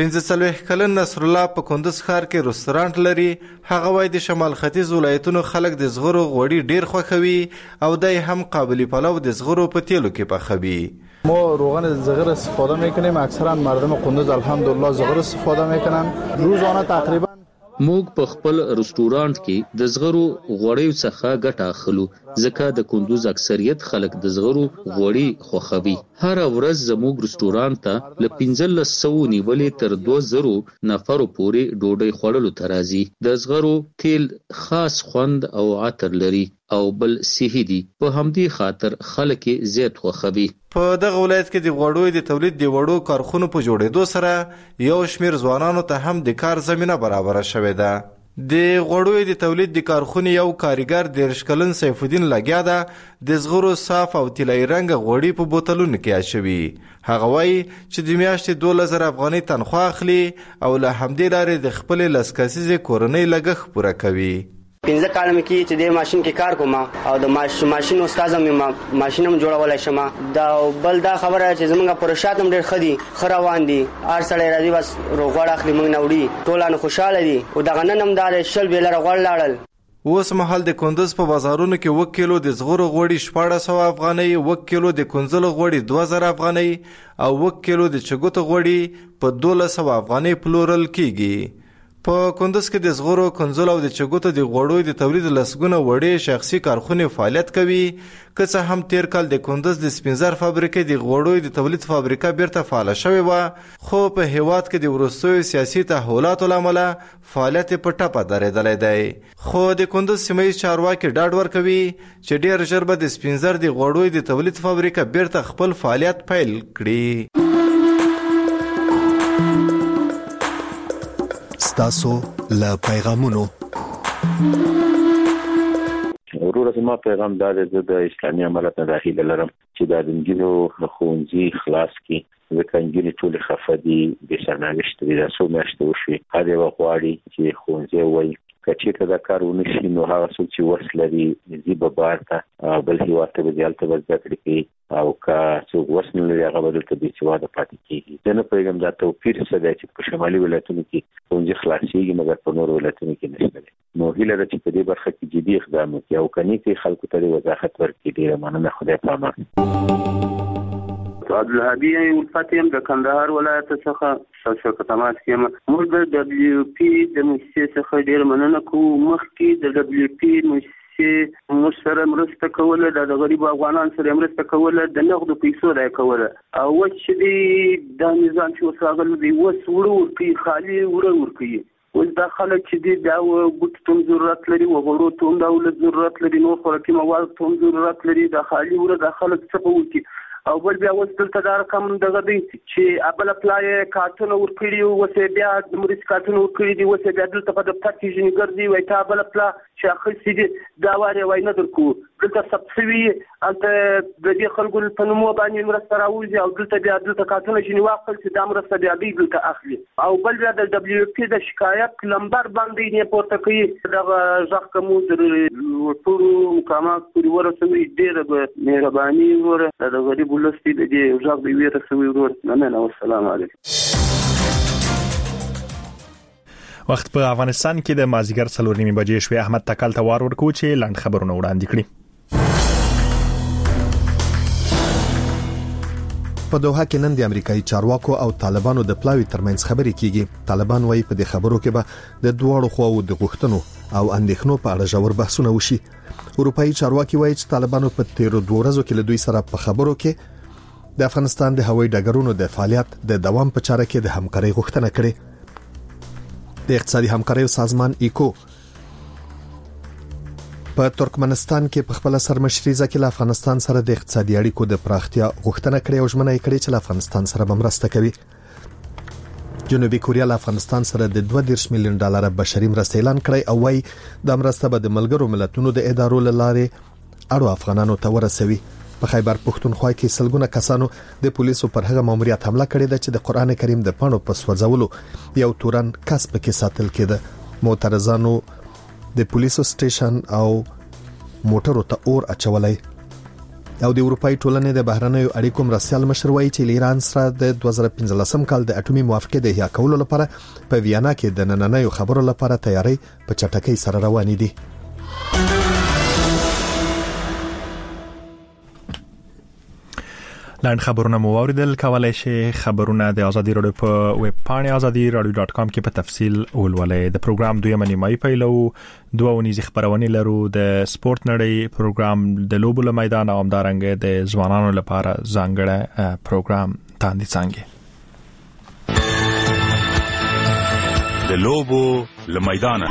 S21: 45 کلن نصر الله په کندوز ښار کې رستورانت لري. هغه وایي د شمال ختیځ ولایتونو خلک د زغرو غوړي ډیر خوښوي او دای هم قابلی پلو د زغرو په تیلو کې پخوي.
S24: ما روغن زغر استفاده میکنیم. اکثرا مردم کندوز الحمدلله زغر استفاده میکنن. روزانه تقریبا
S23: موږ په خپل رستورانت کې د زغرو غوړیو څخه ګټه اخلو ځکه د کندوز اکثریت خلک د زغرو غوړي خوښوي. هر ورځ زموږ رستورانت ته له 1500 نیولې تر 2000 نفرو پورې ډوډۍ خوړلو ته راځي. د زغرو تیل خاص خوند او عطر لري او بل صحي دي. په همدې خاطر خلک زیات خوښوي.
S21: په دغه ولایت کې د غوړیو د تولید د وړو کارخونو په جوړېدو سره یو شمیر ځوانانو ته هم د کار زمينه برابر شوې ده. د غوړیو د تولید د کارخونې یو کاریګر 13 کلن سیف الدین لګیا ده د زغرو صاف او طلایی رنګ غوړي په بوتلونو کې اچوي. هغه وایي چې د میاشتې 2000 افغانۍ تنخواه اخلي او له همدې لارې د خپل لسکسیزې کورنۍ لګښت پوره کوي.
S25: 15 کال مې کې چې د ماشين کې کار کوم او د ماشين استاد مې ماشين هم جوړولای شم. دا بل دا خبره چې زمونږ پروژه هم ډېر خدي خروان دي. هر سړی راځي بس روغړ اخلي موږ نه وړي. ټول خوشاله دي او دا نن هم دا شل بیل روغړ لاړل.
S21: اوس مهال د کندوز په بازارونو کې 1 کیلو د زغرو غوړي 1400 افغانۍ، 1 کیلو د کنزلو غوړي 2000 افغانۍ او 1 کیلو د چګوتو غوړي په 1200 افغانۍ پلورل کیږي. په کندوز کې د زغرو، کنزلو او د چګوتو د غوړیو د تولید لسګونه وړې شخصي کارخونې فعالیت کوي. که څه هم تیر کال د کندوز د سپینزر فابریکې د غوړیو د تولید فابریکه بیرته فعاله شوې وه، خو په هیواد کې د وروستیو سیاسي تحولاتو له امله فعالیت په ټپه درېدلی دی. خو د کندوز سیمه ییز چارواکي ډاډ ورکوي چې ډیر ژر به د سپینزر د غوړیو د تولید فابریکه بیرته خپل فعالیت پیل کړي.
S5: تاسو له پیغامونو
S26: ورور زما پیغام دا دی د اسلامي امارت نه داخله لرم چې د انګلیو ښوونځي خلاص کی ځکه انګلیو ټول خفه دي د سرنوشت دي تاسو مېشته وشي. هر یو غواړي چې ښوونځي وای کچې ته دا کار ونشي نو هغه څوک چې وسلري زیبه بارته بل هیواد ته ځالته وځي کوي او کا څوک وسنه لري هغه بدل ته د سواده پاتې کیږي. نه پیغام دا توپیر څه دی چې په شمالي ولایتونو کې ښوونځي خلاصيږي مګر په نورو ولایتونو کې نشته. نو هیله ده چې په دې برخه کې جدي اقدام وکړي او کني کې خلکو ته وضاحت ورکړي. ډیره مننه. خدای پامان.
S27: عبدالهادي الفتیم د کندهار ولایت څخه شرکت تماس کیم. موږ د دبليو پی د مؤسسې څخه ډیر مننه کوو. مخکې د دبليو پی چې موږ سره مرسته کوله د غریب افغانان سره مرسته کوله د نغدو پیسو راي کوله او چې د نظام چې وساغل دی وسوړو کې خالي ورکی اوس دا خلک چې دا ګوتتون ضرورت لري وغړو ته دولت ضرورت لري نو خوراکي مواد ته ضرورت لري د خالي ور د خلک څه په وکی او بل بیا وستل تدار کم دغه دی چې ابل پلای کارتون ورکړي او وسه بیا د مریض کارتون ورکړي دی وسه بیا دلته په پټی ژن ګرځي وای تا ابل پلا چې اخر سي دا واره وای نه درکو دلته سبسوي انت د دې خلکو په نوم باندې مرسته راوځي او دلته بیا دلته کارتون ژن واخل چې دا مرسته بیا دلته اخلي او بل بیا د دبليو پی د شکایت نمبر باندې نه پورته کوي دغه ځخ کوم د ټولو مقامات پورې ورسوي ډېر مهرباني ور د غریب ولستي د دې ځخ به ورسوي ور نه والسلام علیکم.
S1: وخت په افغانستان کې د مازیګر 4:30 بجې شوې. احمد تکل ته وار ورکو چې لاند خبرونه وړاندې کړي.
S5: په دوحه کې نن د امریکایي چارواکو او طالبانو د پلاوی ترمنځ خبرې کیږي. طالبان وايي په دې خبرو کې به د دوه خواو د غوښتنو او اندېښنو په اړه ژور بحثونه وشي. اروپایي چارواکي وايي چې طالبانو په تیرو 2 ورځو کې له دوی سره په خبرو کې د افغانستان د هوایي ډګرونو د فعالیت د دوام په چاره کې د همکارۍ غوښتنه کړې. د اقتصادي همکاریو سازمان ایکو په ترکمنستان کې په خپل سرمشريزه کې له افغانستان سره د اقتصادي اړیکو د پراختیا غوښتنه کړې او ژمنه یې کړې چې له افغانستان سره مرسته کوي. جنوبي کوریا له افغانستان سره د $2 میلیون بشري مرسته اعلان کړې او وايي د مرسته به د ملګرو ملتونو د ادارو لاره اړو افغانانو ته ورسوي. په خیبر پښتونخوا کې سلګونه کسانو د پولیسو پر هغه ماموریت حمله کړې ده چې د قران کریم د پاڼو په سوځولو یو تورن کس پکې ساتل کېده. معترضانو د پولیسو سټیشن او موټرو ته اور اچولای. او د اروپای ټولنې د بهرنیو اړیکو مرستيال مشر وایي چې ایران سره د 2015 کال د اټومي موافقه د احیا کولو لپاره په ویانا کې د نننیو خبرو لپاره تیاری په چټکۍ سره روان دي.
S1: لاند خبرونه مو اوریدل. کولای شئ خبرونه د ازادي رادیو په ویب پاڼه azadiradio.com کې په تفصیل ولولئ. د پروګرام دویمه نیمایي پیلو دوه ونیزي خبرونه لرو. د سپورت نړۍ پروګرام د لوبو له میدان او همدارنګه د ځوانانو لپاره ځانګړی پروګرام تاندې څنګه
S2: د لوبو له میدان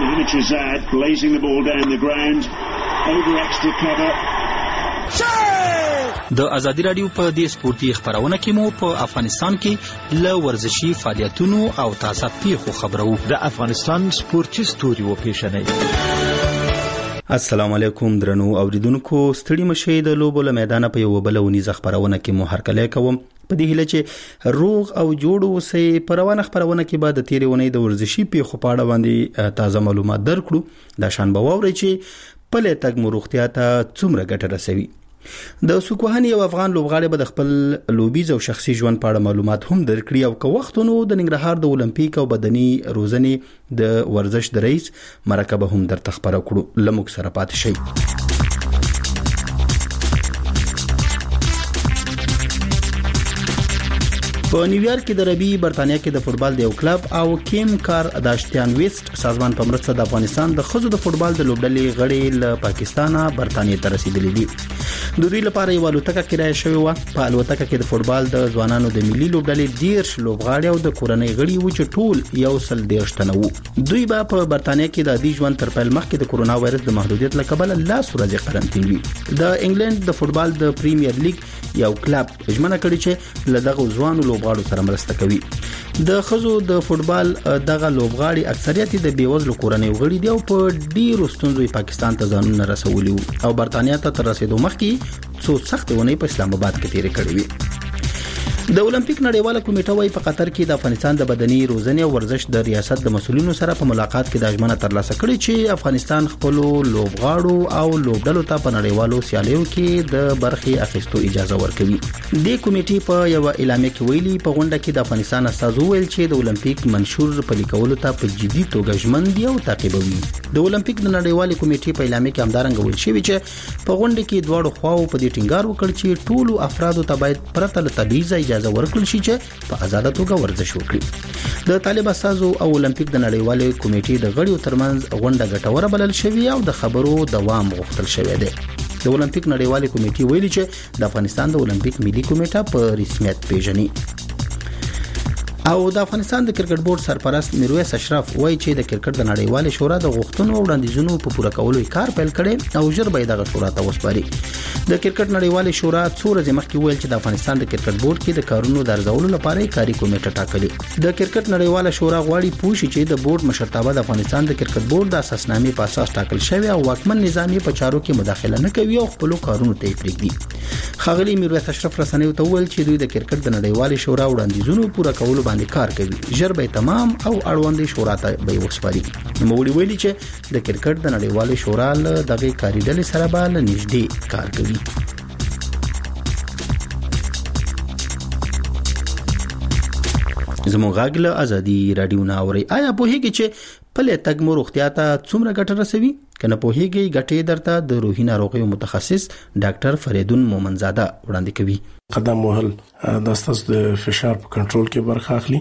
S23: د ازادي رادیو په دې سپورتي خبرونه کې مو په افغانستان کې ل ورزشي فعالیتونو او تازه پیښو خبرو.
S2: د افغانستان سپورتي ستوري و پیښنې.
S23: السلام علیکم درنو اوریدونکو. ستړي مشه د لوبو له میدان په یو بل ونیزه خبرونه کې مو هرکله کوم په دې هله چې روغ او جوړ اوسې پروانه خبرونه کې بعد تیرې ونې د ورزشي پیښو په اړه باندې تازه معلومات درکړو. دا شان به ووري چې پله تک مروختیا ته څومره ګټه رسوي. د سوکوهانی او افغان لوبغاړي به د خپل لوبیز او شخصي ژوند په اړه معلومات هم درکړي او که وختونو د ننګرهار د اولمپیک او بدني روزنې د ورزش د رئیس مرکه هم در تخبره کړو. لموږ سره پات شي. په نیویارک کې د ربی برتانیا کې د فوتبال د یو کلب او کیم کار داشتیان ویسټ سازمان په مرسته د افغانستان د خزو د فوتبال د لوبډلې غړي له پاکستان برتانیا ته رسیدلي دي. د دوی لپاره یو الوتکه کرایه شوې و. په الوتکه کې د فوتبال د ځوانانو د ملي لوبډلې 10 لوبغاړي او د کورنۍ غړي و چې ټول یو سل 10 تنه وو. دوی به په برتانیا کې د دې ژوند تر پیل مخکې د کورونا وایرس د محدودیت لکبل لا سورځي قرنطین وي. د انګلند د فوتبال د پریمیر لیګ یو کلب ژمنه کړې چې لدغه ځوانو لوبغاړو سره مرسته کوي. د خزو د فوتبال دغه لوبغاړي اکثریت د بیوزلو کورنۍ غړي دي او په ډیرو ستونزو پاکستان ته ځانونه رسولي او برتانیا ته تر رسیدو مخکې څو سختونه په اسلام آباد کې تیرې کړې وي. د اولمپیک نړیواله کمیټه وايي په قطر کې د افغانستان د بدني روزنې او ورزش د ریاست د مسولینو سره په ملاقات کې د ژمنه ترلاسه کړې چې افغانستان خپل لوبغاړو او لوبډلو ته په نړیوالو سیالیو کې د برخې اخیستو اجازه ورکوي. د کمیټې په یو اعلامیه کې ویلي په غونډه کې د افغانستان استاد ویل چې د اولمپیک منشور پلي کولو ته په جدي توګه ژمن دي او تعقیبوي. د اولمپیک د نړیوالې کمیټې په اعلامیه کې همدارنګه ویل شوی چې په غونډه کې دواړو خواو په دې ټینګار وکړ چې ټولو افرادو ته باید پرته له تبعیض
S3: اجازه ورکړل شي چې په آزاد توګه ورزش وکړي. د طالب اساسو او اولمپیک د نړیوالې کمیټې د غړیو ترمنځ غونډه ګټوره بلل شوې او د خبرو دوام غوښتل شوی دی. د اولمپیک نړیوالې کمیټې ویلي چې د افغانستان د اولمپیک ملي کمیټه په رسمیت پیژني. او د افغانستان د کرکټ بورډ سرپرست میرویس اشرف وایي چې د کرکټ د نړیوالې شورا د غوښتنو او وړاندیزونو په پوره کولو کار پیل کړي او ژر به دغه شورا ته وسپاري. د کرکټ نړیوالې شورا څو ورځې مخکې ویل چې د افغانستان د کرکټ بورډ کې د کارونو د ارزولو لپاره کاري کمیټه ټاکلې. د کرکټ نړیواله شورا غواړي پوه شي چې د بورډ مشرتابه د افغانستان د کرکټ بورډ د اساسنامې په اساس ټاکل شوی او واکمن نظام په چارو کې مداخله نه کوي او خپل کارونو ته پریږدي. ښاغلي میرویس اشرف رسنیو ته ویل چې دوی د کرکټ د نړیوالې شورا وړاندیزونو پوره کولو باندې کار کوي. ژر به تمام او اړوندې شورا ته به وسپاري. نوموړي ویلي چې د کرکټ د نړیوالې شورا له دغه کاري ډلې سره به له نږدې کار کوي. زموږ غږ له ازادي رادیو نه اوري. آیا پوهیږئ چې پلي تګ مو روغتیا ته څومره ګټه رسوي؟ کنه پوهیږئ ګټې درته د روحي ناروغیو متخصص ډاکټر فریدون مومنزاده وړاندې کوي.
S6: قدم وهل د ستاسو د فشار په کنټرول کې برخه اخلي.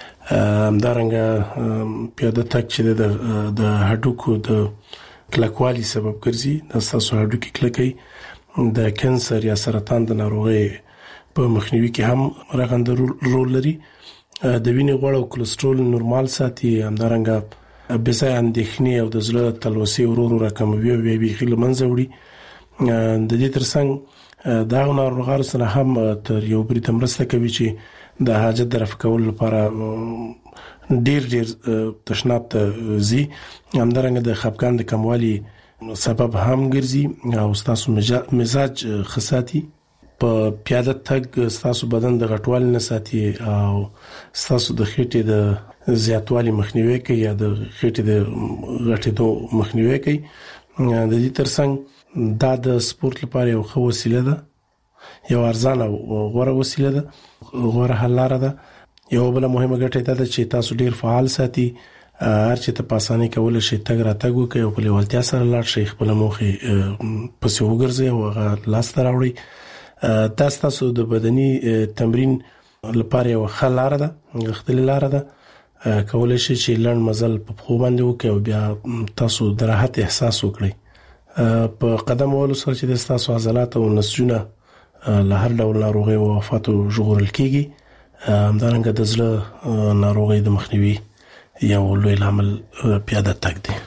S6: همدارنګه پیاده تګ چې د هډوکو د کلکوالي سبب ګرځي، د ستاسو هډوکي کلکي د کانسر یا سرطان د ناروغۍ په مخنیوي کې هم رغنده رول لري. د وینې غوړ او کولېسترول نورمال ساتي. همدارنګه بځای اندېښنې او د زړه تلوسې ورو راکموي او بیا خېل منځ وړي. د دې ترڅنګ دا ناروغانو سره هم تر یو برید مرسته کوي چې د حاجت د رفع کولو لپاره ډیر تشناب ته ځي. همدارنګه د خپګان د کموالي سبب هم ګرځي او ستاسو مزاج خساتي. په پیاده تګ ستاسو بدن د غټوالي نه ساتي او ستاسو د خېټې د زیاتوالي مخنیوي کوي یا د خېټې د غټېدو مخنیوي کوي. د دې ترڅنګ دا د سپورت لپاره یو ښه وسیله ده، یو ارزانه او غوره وسیله ده، غوره حل لاره ده. یو بل مهمه ګټه دا ده چې تاسو ډیر فعال ساتي. هر چې ته په اسانۍ کول شي تګ را تګ وکړي او په لیوالتیا سره لاړ شي، خپل موخې پسې وګرځي او هغه لاس ته راوړي. دا تاسو د بدني تمرین لپاره یو ښه لاره ده، غښتلې لاره ده. کولای شي چې لړن مزل په خو باندې وکړي او بیا تاسو د راحت احساس وکړي. په قدم وهلو سره چې تاسو عضلات او نسجونه له هر ډول ناروغي او آفاتو ژغورل کیږي. همدارنګه د زړه ناروغي د مخنیوي یو لوی عامل پیاده تګ دی.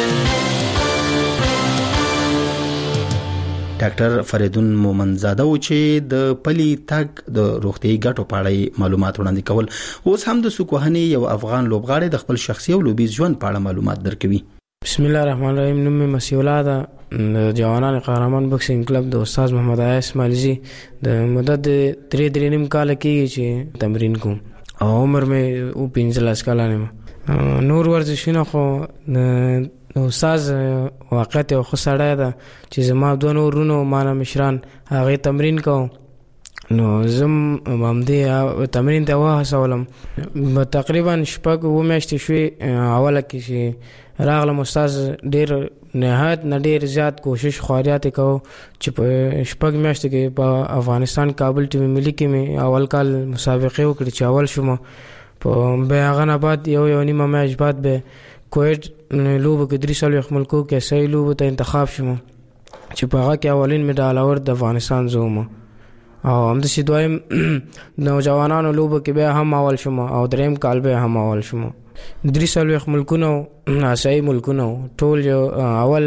S3: ډاکټر فریدون مومنزاده و چې د پلي تګ د روغتي ګټو په اړه معلومات وړاندې کول. اوس هم د سوکوهني یو افغان لوبغاړی د خپل شخصي او لوبي ژوند په اړه معلومات درکوي.
S8: بسم الله الرحمن الرحیم. نوم مې مسیح الله ده، د جوانان قهرمان بوکسینګ کلب د استاد محمد عیاس مالزی د مدت 3.5 کال کېږي چې تمرین کوم او عمر مې او 15 کلن. نور ورزشونه خو د استاد واقعیت او خسړای ده چې زما دوه نورونو مانه مشران هغه تمرین کوم، نو زم باندې تمرین ته وهڅولم. تقریبا شپږ و میاشتې شوې اوله کې چې راغلم. استاد ډیر نهایت نه ډیر زیات کوشش خواریات کو چې په شپږ میاشتې کې په افغانستان کابل ټیم ملي کې مې اول کال مسابقه وکړې چې اول شوم. په بیاغن آباد یو نیمه میاشت بعد به کویت لوبو کې 3 ملکو کې صحیح لوبو ته انتخاب شوم چې په هغه کې اولین میډال اور د افغانستان زوم او هم د دویم نوجوانانو لوبو کې به هم اول شوم او دریم کال به هم اول شوم. 3 ملکونو صحیح ملکونو ټول یو اول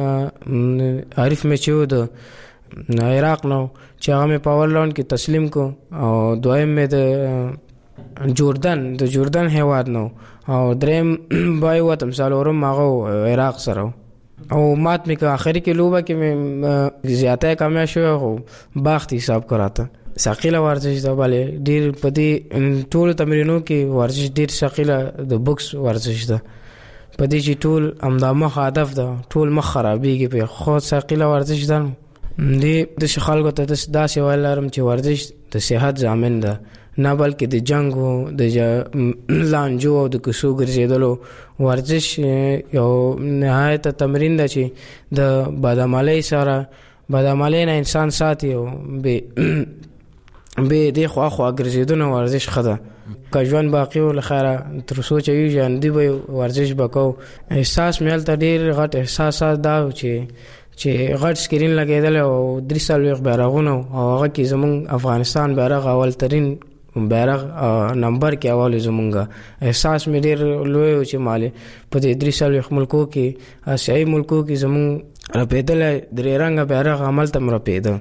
S8: عارف مې چې د عراق نو چې هغه په اول راوند کې تسلیم کو او دویم مې د جوردن هیواد نو او دریم بای وته مثال اورم هغه عراق سره او مات مې که اخري کې لوبه کې مې زیاته کامیاب شو خو باخت حساب کراته. ثقيله ورزش ده، بلې ډیر په دې ټول تمرینونو کې ورزش ډیر ثقيله د بوکس ورزش ده. په دې چې ټول امدا مخ هدف ده، ټول مخ خرابېږي په خو ثقيله ورزش ده. دې د خلکو ته داسې ویلارم چې ورزش د صحت ضامن ده، نه بلکې د جنگ او د لانجو او د کوسو ګرځېدلو. ورزش یو نهایت تمرین ده چې د بدعملۍ سره بدعملۍ نه انسان ساتي او به د خو اخو ګرځیدونه ورزش خده که ژوند باقی ول خیره تر سوچ یو ژوند دی به ورزش وکاو. احساس مې ته ډیر غټ احساسات دا چې غټ سکرین لګیدل او 3 سال یو بیرغونه او هغه کې زمون افغانستان بیرغ اول ترين بیرغ نمبر کې اول زمونږه احساس مې ډیر لوی چې مالي په دې 3 سال یو ملکو کې اسیاي ملکو کې زمون رپیدل درې رنګ بیرغ عمل تم رپیدل.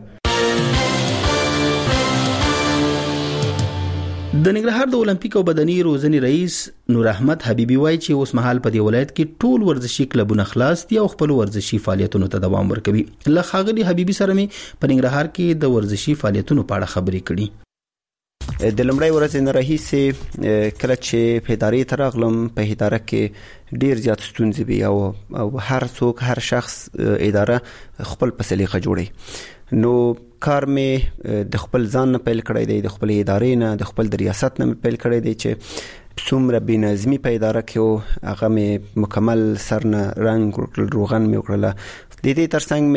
S3: د ننګرهار د اولمپیک او بدني روزنې رئیس نور احمد حبیبي وایي چې اوس مهال په دې ولایت کې ټول ورزشي کلبونه خلاص دي او خپل ورزشي فعالیتونو ته دوام ورکوي. له ښاغلي حبیبي سره مې په ننګرهار کې د ورزشي فعالیتونو په اړه خبرې کړې.
S9: د لمړی ورځې نه راهیسې کله چې په ادارې ته راغلم په اداره کې ډیر زیات ستونزې وي او هر څوک هر شخص اداره خپل په سلیقه جوړي. نو کار مې د خپل ځان نه پیل کړی دی، د خپل ادارې نه، د خپل ریاست نه پیل کړی دی چې څومره بېنظمي په اداره کې او هغه مې مکمل سر نه رنګ ورکړل، روغن مې وکړله. د دې ترڅنګ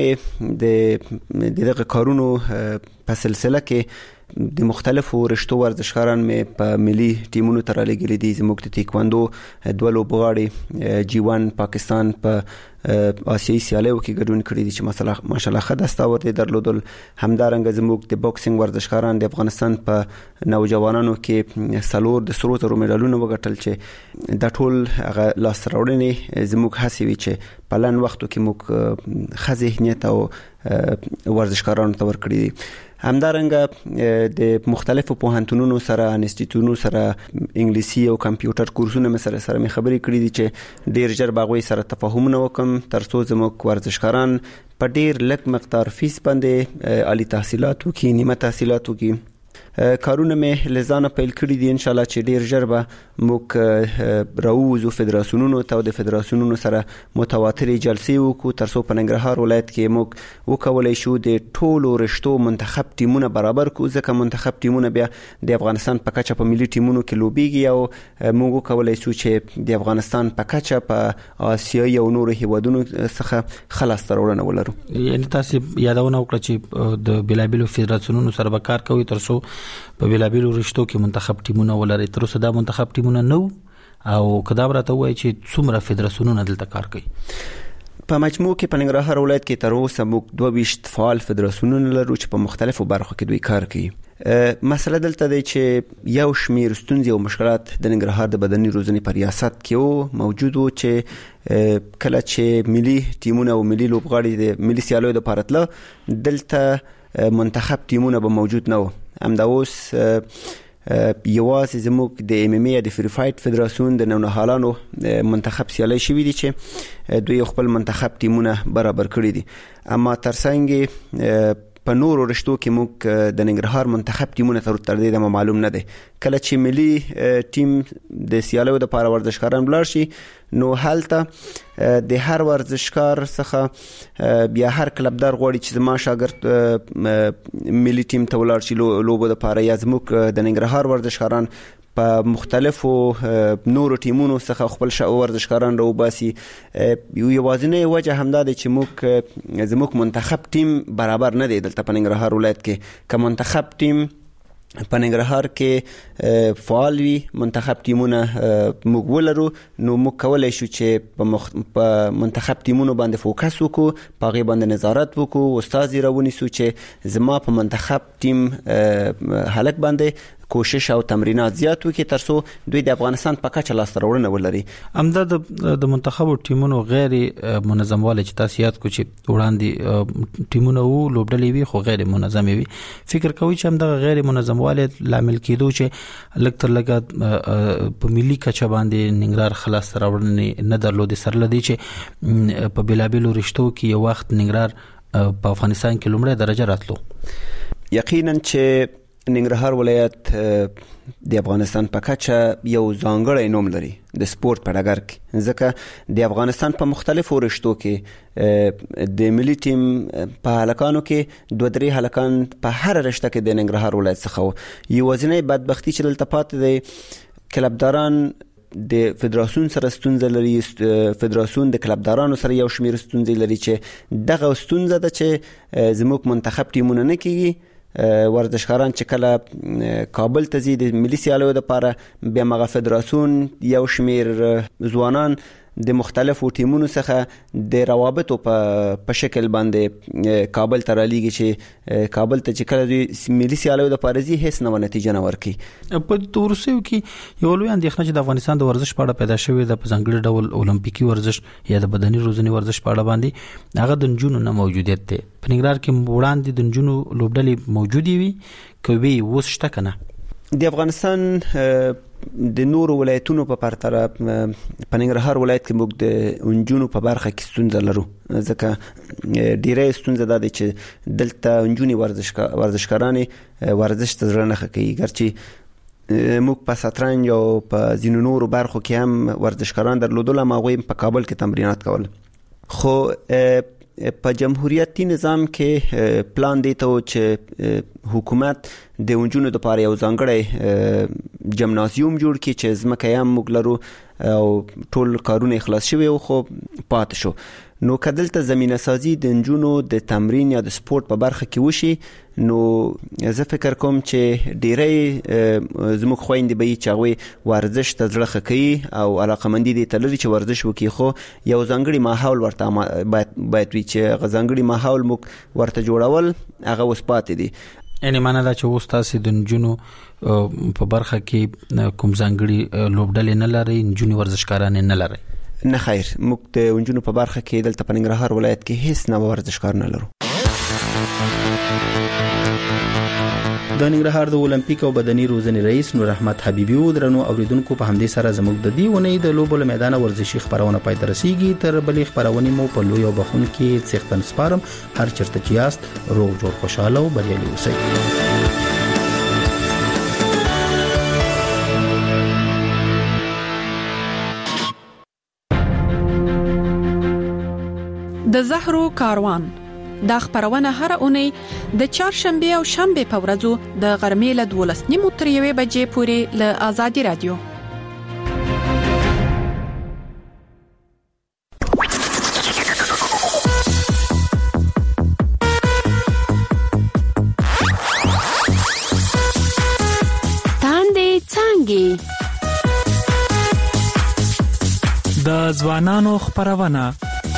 S9: مې د دغه کارونو په سلسله کې د مختلفو رشتو ورزشکاران مې په ملي ټیمونو ته رالېږلي دي. زموږ د تیکواندو 2 لوبغاړي جیوان پاکستان په آسیایي سیالیو کې ګډون کړي دي چې ماشاءالله ښه دستاورد یې درلودل. همدارنګه زموږ د بوکسینګ ورزشکاران د افغانستان په نوجوانانو کې 4 د سرو زرو میډالونه وګټل چې د ټول هغه لاسته راوړنې زموږ هڅې وي چې په لنډ وختو کې موږ ښه ذهنیت او ورزشکارانو ته ورکړي دي. همدارنګه د مختلفو پوهنتونونو سره، انسټیټیوټونو سره انګلیسي او کمپیوټر کورسونه مې سره مې خبرې کړې دي چې ډیر ژر باغوي سره تفاهمونه وکم ترڅو زموږ ورزشکاران په ډیر لږ مقدار فیس باندې عالی تحصیلات وکړي، نیمه تحصیلات وکړي. کارونه مې لزانه پیل کړی دي. ان شاء الله چې ډیر ژر به موږ راوځو فدراسیونونو ته او د فدراسیونونو سره متواترې جلسې وکړو ترڅو په ننګرهار ولایت کې موږ وکولای شو د ټولو رشتو منتخب ټیمونه برابر کړو، ځکه منتخب ټیمونه بیا د افغانستان په کچه په ملي ټیمونو کې لوبيږي او موږ وکولای شو چې د افغانستان په کچه په آسیایي او نورو هیوادونو څخه خلاص ترونه ولرو.
S10: یعنی تاسو یادونه وکړه چې د بلابلو فدراسیونونو سره به کار کوي ترڅو په بلابلو رشتو کې منتخب ټیمونه ولري. تر اوسه دا منتخب ټیمونه نو او کدا راته وایي چې څومره فدراسیونونه دلته کار کوي.
S9: په مجموع کې په ننګرهار ولایت کې تر اوسه موږ 22 فعال فدراسیونونه لرو چې په مختلفو برخو کې دوی کار کوي. مسله دلته دی چې یو شمیر ستونزې او مشکلات د ننګرهار د بدني روزنې په ریاست کې موجود وو چې کله چې ملي ټیمونه او ملي لوبغاړي د ملي سیالیو لپاره تله دلته منتخب ټیمونه به موجود نه وو. همدا اوس یوازې زموږ د ام ام ای د فری فایټ فدراسیون د نونهالانو منتخب سیالي شوی دي چې دوی خپل منتخب ټیمونه برابر کړی دي. اما ترڅنګ په نورو رشتو کې موږ د ننګرهار منتخب ټیمونه تر دې معلوم نه دي. کله چې ملي ټیم د سیالیو د لپاره ورزشکاران بلار شي نو هلته د هر ورزشکار څخه بیا هر کلبدار غواړي چې زما شاګرد ملي ټیم ته ولاړ شي لوبو د لپاره، یا زموږ د ننګرهار ورزشکاران په مختلفو نورو ټیمونو څخه خپل ورزشکاران راوباسي. یوازینی وجه همدا دی چې زموږ منتخب ټیم برابر نه دی دلته په ننګرهار ولایت کې. که منتخب ټیم په ننګرهار کې فعال وي، منتخب ټیمونه موږ ولرو، نو موږ کولای شو چې په منتخب ټیمونو باندې فوکس وکړو، په هغې باندې نظارت وکړو، استازي راونیسو چې زما په منتخب ټیم هلک باندې کوشش او تمرینات زیات وکړي ترڅو دوی د افغانستان په کچه لاسته راوړنه ولري.
S10: همدا د منتخب ټیمونو غیر منظمواله چې تاسو یاد کو چې وړاندې ټیمونه وو لوبډلې وي خو غیر منظم وي، فکر کوي چې همدا غیر منظمواله لامل کېدو چې لکتر لګا په ملي کچه باندې ننګرهار خلاص راوړنه نه درلودي سره لدی چې په بلابلو رشتو کې یو وخت ننګرهار په افغانستان کې لومړی درجه راتلو.
S9: یقینا چې ننګرهار ولایت د افغانستان په کچه یو ځانګړی نوم لري د سپورت په ډګر کې، ځکه د افغانستان په مختلفو رشتو کې د ملي ټیم په هلکانو کې 2-3 هلکان په هر رشته کې د ننګرهار ولایت څخه وو. یوازینی بدبختی چې دلته پاتې دی کلبداران د فدراسیون سره ستونزه لري، فدراسیون د کلبدارانو سره یو شمیر ستونزې لري چې دغه ستونزه ده چې زموږ منتخب ټیمونه نه کیږي ورزشکاران چې کله کابل ته ځي د ملي سیالیو لپاره بیا مغه فدراسیون یو شمیر ځوانان د مختلفو ټیمونو څخه د روابطو په شکل باندې کابل ته رالیږي چې کابل ته چې کله د ملي سیالیو لپاره ځي هیڅ نوې نتیجه نه ورکړي.
S10: په تورسیو کې یو لوی اندېښنه چې د افغانستان د ورزش په اړه پیدا شوې د ځانګړي ډول اولمپیکي ورزش یا د بدني روزنې ورزش په اړه باندې هغه د نجونو نه موجودیت دی. په ننګرهار کې وړاندې د نجونو لوبډلې موجودې وي کوي اوس شته کنه.
S9: د افغانستان د نورو ولایتونو په پرتله په ننګرهار ولایت کې موږ د نجونو په برخه کې ستونزه لرو، ځکه ډیره ستونزه ده چې دلته نجونې ورزشکارانې ورزش ته زړه نه کوي. ګرچې موږ په شطرنج او په ځینو نورو برخو کې هم ورزشکاران درلودل، هم هغوی په کابل کې تمرینات کول. خو په جمهوریتي نظام کې پلان دی ته چې حکومت د نجونو لپاره یو ځانګړی جمنازیوم جوړ کړي چې ځمکه یې هم موږ لرو او ټول کارونه خلاص شوي او خو پاتې شو. نو کدلته زمینه سازی د نجونو د تمرین یا د سپورت په برخه کې وشي نو زه فکر کوم چې ډیری زموږ خويندې به چې هغه ورزش ته زړه کوي او علاقمندي دي تلري چې ورزش وکړي، خو یو ځانګړي ماحول ورته باید وي چې غزانګړي ماحول موږ ورته جوړول هغه اوس پاتې دي.
S10: یعنی معنی دا چې اوس تاسو د نجونو په برخه کې کوم ځانګړي لوبډلې نه لري، نجونې ورزشکاران نه لري؟
S9: نه خیر، موږ د نجونو په برخه کې دلته په ننګرهار ولایت کې هیڅ نه ورزشکار نه لرو.
S3: د ننګرهار د اولمپیک او بدني روزنې رئیس نور احمد حبیبي و درنو اوریدونکو په همدې سره زموږ د دې ونې د لوبو له میدان ورزشي خبرونه پای ته رسیږي. تر بلې خبرونه مو په لوی او بخون کې څښتن سپارم. هر چرته چې یاست روغ جوړ خوشاله او بریالي اوسئ.
S7: د زهرو کاروان دا خبرونه هر اونۍ د چهارشنبه او شنبه په ورځو د غرمې له 12:30 تر 1 بجې پورې له آزادي رادیو. تاندې څنګه
S11: د ځوانانو خبرونه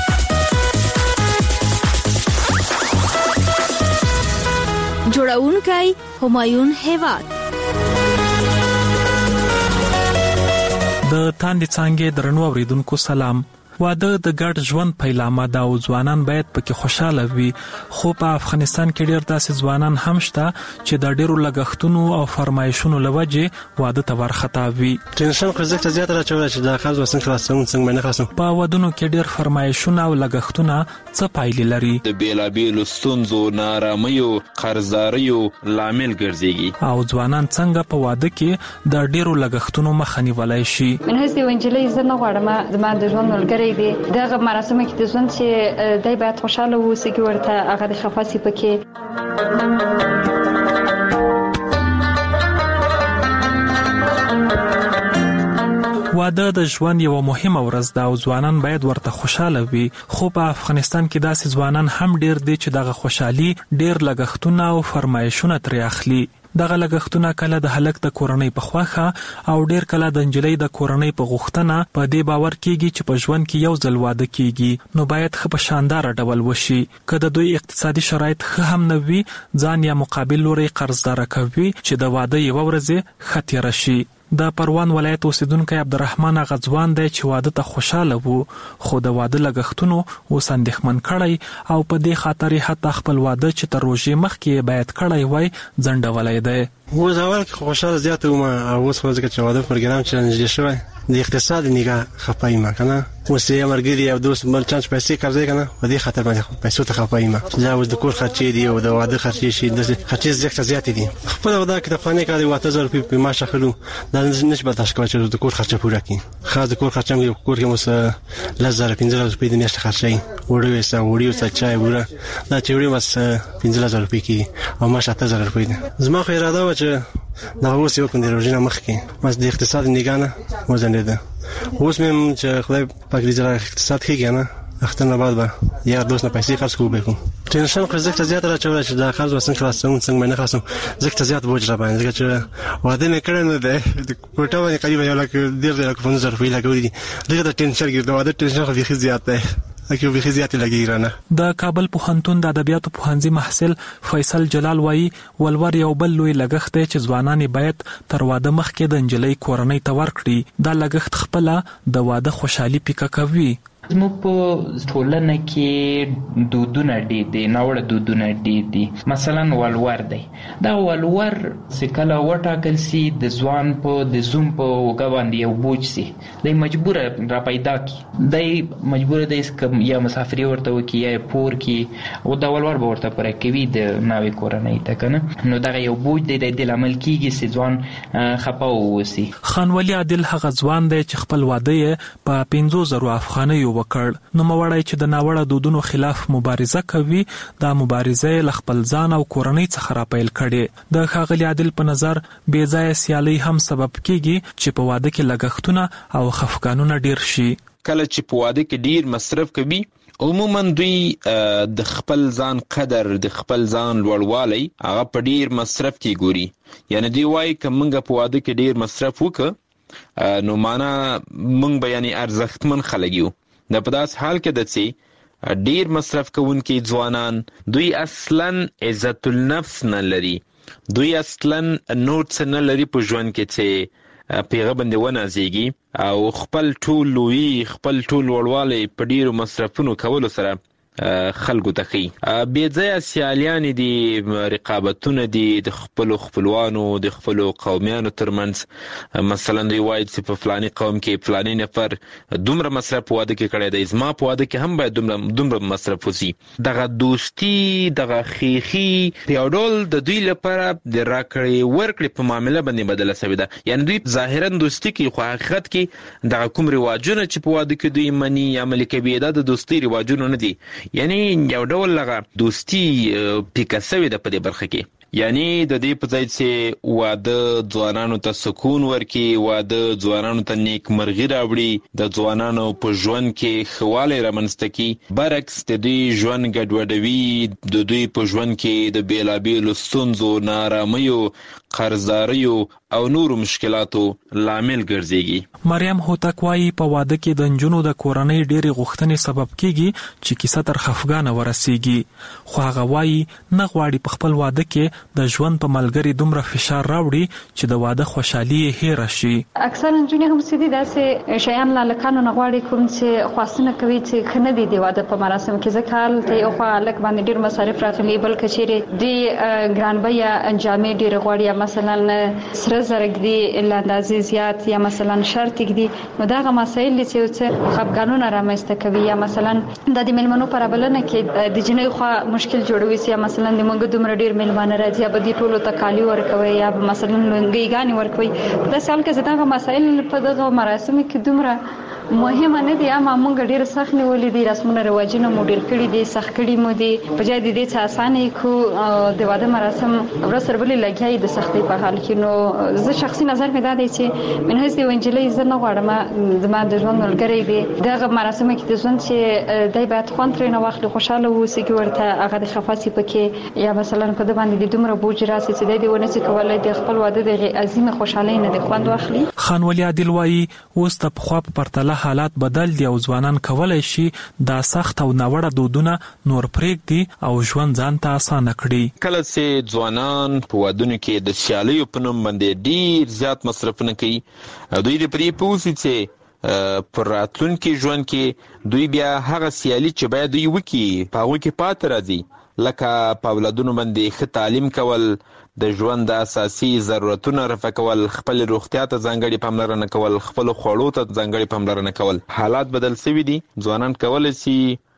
S12: جوړونکی همایون هیواد.
S11: د تاندې څنګه درنو اوریدونکو سلام. واده د ګډ ژوند پیلامه ده او ځوانان باید پکې خوشاله وي، خو په افغانستان کې ډېر داسې ځوانان هم شته چې د ډېرو لګښتونو او فرمایشونو لوجه واده ته ورختا وي.
S13: ټینشن خزه ته زیات راچول چې د خاص وسن خلاصون څنګه نه خلاصون.
S11: په ودونو کې ډېر فرمایشونه او لګښتونه څه پایلې لري.
S14: د بیلابیلو ستونزو، نارامیو، قرضداریو لامل ګرځيږي
S11: او ځوانان څنګه په واده کې د ډېرو لګښتونو مخه نیولای شي.
S15: من هڅه ونجلې زه نه غواړم زما د ژوند ملګری دغه مراسم کې د ژوند چې دای باید خوشاله ووسي کې ورته هغه د خفاسي پکې.
S11: واده د ژوند یو مهمه ورځ ده او ځوانان باید ورته خوشاله وي، خو په افغانستان کې داسې ځوانان هم ډیر دي چې دغه خوشحالي ډیر لګښتونه او فرمایشونه ترې اخلي. دغه لګښتونه کله د هلک د کورنۍ په خواخه او ډیر کله د نجلۍ د کورنۍ په غوښتنه په دې باور کیږي چې په ژوند کې یو ځل واده کیږي، نو باید ښه په شاندار ډول وشي. که د دوی اقتصادي شرایط ښه هم نه وي، ځان یا مقابل لوري قرضدار کوي چې د واده یو ورځ خطر شي. د پروان ولایت اوسیدونکو عبدالرحمن غزوان دی چې واده ته خوشاله وو، خو د واده لګښتونو اوس اندېښمن کړی او په دې خاطر حتی خپل واده چې تر روژې مخکې باید کړی وای ځنډولی دی.
S13: اوس اول کې خوشاله زیات وم او اوس خو ځکه چې واده پروګرام چې نږدې شوی د اقتصاد نگاه خپایم کنه، اوس یې مرګري او دوست بل چانس پیسې قرضې کنه په دې خاطر باندې پیسو ته خپایم. دا اوس د کور خرچې دی او د واده خرچې شي، د خرچې زیات دي. خپل واده کې د خانه کاري 8000 روپۍ په معاش اخلو، دا نشي برداشت کولای چې د کور خرچه پوره کړي. خاص د کور خرچه مې کور کې مس 1500 روپۍ د میاشتې خرچې وړو وسه چای وره دا چې وړي مس 1500 روپۍ کې او معاش 8000 روپۍ ده. زما خو اراده و چې دا اوس یو کوم د روزنه مخ کې مس د اقتصاد نگاه نه وزنده ده. اوس مې چې خدای پاک دې زړه اقتصاد کې کنه اختر نه بعد به یا دوست نه پیسې خرڅ کوو. ټینشن خو زه زیات راچول چې دا خرج وسن خلاصوم څنګه نه خلاصوم زه زیات بوج را باندې چې واده نه کړم نو د کوټه باندې قریب یو لک 15,000 روپۍ لګولې دي دا ټینشن کې دا واده ټینشن خو به زیات دی اکه به زیات لګیرانه.
S11: د کابل پوهنتون د ادبیاتو پوهنځي محصل فیصل جلال وایي ولور یو بل لوی لګښت دی چې ځوانان باید تر واده مخکې د انجلۍ کورنۍ ته ورکړي. دا لګښت خپل د واده خوشحالي پیکه کوي.
S4: زموږ په ټولنه کې دودونه ډېر دي، ناوړه دودونه ډېر دي. مثلا ولور دی، دا ولور چې کله وټاکل سي د ځوان په د زوم په اوږه باندې یو بوج سي، دی مجبوره را پیدا کی، دی مجبوره دی یا مسافري ورته وکړي یا پور کړي او دا ولور به ورته پوره کوي د ناوې کورنۍ ته که نه، نو دغه یو بوج دی د دې لامل کېږي چې ځوان خفه واوسي.
S11: خانولي عادل هغه ځوان دی چې خپل واده یې په 50,000 افغانیو وکړ. نو موړی چې د ناوړه دودونو خلاف مبارزه کوي، دا مبارزه له خپل ځان او کورنۍ څخه راپیل کړي. د ښاغلي عادل په نظر بې ځایه سیالي هم سبب کیږي چې په واده کې لګښتونه او خفګانونه ډیر شي.
S14: کله چې په واده کې ډیر مصرف کوي عموما دوی د خپل ځان قدر، د خپل ځان لوړوالی هغه په ډیر مصرف کې ګوري. یعنی دوی وایي که موږ په واده کې ډیر مصرف وکړو نو معنا موږ به یعنی ارزښتمن خلک یو. د په داس حال کې د چې ډیر مصرف کوونکي ځوانان دوی اصلا عزت النفس نه لري، دوی اصلا نور څه نه لري په ژوند کې چې پیغه باندې ونازيږي او خپل ټول لوی خپل ټول وړوالی په ډیرو مصرفونو کولو سره خلکو ته خي. بې ځایه سیالیانې دي، رقابتونه دي د خپلو خپلوانو د خپلو قومیانو ترمنځ. مثلا دوی وایي چې په فلاني قوم کې فلاني نفر دومره مصرف په واده کې کړی دی، زما په واده کې هم باید دومره مصرف وسي. دغه دوستي، دغه خیخي په یو ډول د دوی لپاره د راکړې ورکړې په معامله باندې بدله شوې ده. یعنی دوی ظاهرا دوستي کوي خو حقیقت کې دغه کوم رواجونه چې په واده کې دوی مني عملي کوي دا د دوستي رواجونه نه دي. یعنی یو ډول لغه دوستی پیکه سوی ده په دې برخه کې. یعنی د دې په ځای چې واده ځوانانو ته سکون ورکړي، واده ځوانانو ته نیکمرغي راوړي، د ځوانانو په ژوند کې ښه والی رامنځته کړي، برعکس د دوی ژوند ګډوډوي، د دوی په ژوند کې د بېلابېلو ستونزو، نااراميو، قرضداریو او نورو مشکلاتو لامل ګرځيږي.
S11: مریم هوتک وایي په واده کې د نجونو د کورنۍ ډېرې غوښتنې سبب کیږي چې کیسه تر خفګانه ورسیږي. خو هغه وایي نه غواړي په خپل واده کې د ژوند په ملګري دومره فشار راوړي چې د واده خوشحالي یې هېره شي.
S15: اکثر نجونې هم سدي داسې شیان لکانو نه غواړي کوم چې خاصونه کوي چې خنه دي د واده په مراسم کې ځکه ته یو خالک باندې ډېر مصارف راغلي، بل کچېره دی ګرانبیا انجامې ډېر غواړي، مثلا سره زرګ دی لاندازې زیات یا مثلا شرط دی، نو دا مسایل چې خفګانونه رامنځته کوي. یا مثلا د میلمنو پر بلنه کې د جنۍ خو مشکل جوړوي، یا مثلا د موږ دومره ډیر میلمانه راځي یا به دي ټولو تکالی ورکوي یا مثلا لنګي غاني ورکوي. دا سال کې ځداغه مسایل په دغه مراسم کې دومره مهمه نه دي، اما موږ ډیر سخت نیولې دي، رسمونه رواجونه مو ډیر کړی دي، سخت کړی مو دي، په ځای دي چې اسانه کو د واده مراسم ورسره بلې لګیای د سختۍ په حال کې. نو زه شخصي نظر مې دا دی چې من هیڅ یو انجلۍ زه نه غواړم زما د ژوند ملګری دی دغه مراسم کې د ژوند چې دای باید خوند ترې نه واخلي، خوشاله اوسي کې ورته هغه د خفاسي پکې یا مثلا په د باندې د دومره بوج راسي چې د ونه څه کولای د خپل واده د عظیمه خوشحالي نه د خوند واخلي.
S11: خانولي عادل وایي اوس د پخوا په پرتله حالات بدل دي او ځوانان کولای شي دا سخت او ناوړه دودونه نور پرېږدي او ژوند ځان ته اسانه کړي.
S14: کله چې ځوانان په ودونو کې د سیالیو په نوم باندې ډیر زیات مصرفونه کوي، دوی د پرې پوسي چې پر راتلونکي ژوند کې دوی بیا هغه سیالي چې باید دوی وکړي په هغه کې پاتې راځي، لکه په اولادونو باندې ښه تعلیم کول، د ژوند د اساسي ضرورتونو رفع کول، خپل روغتیا ته ځانګړې پاملرنه کول، خپل خوړو ته ځانګړې پاملرنه کول. حالات بدل شوي دي، ځوانان کولی شي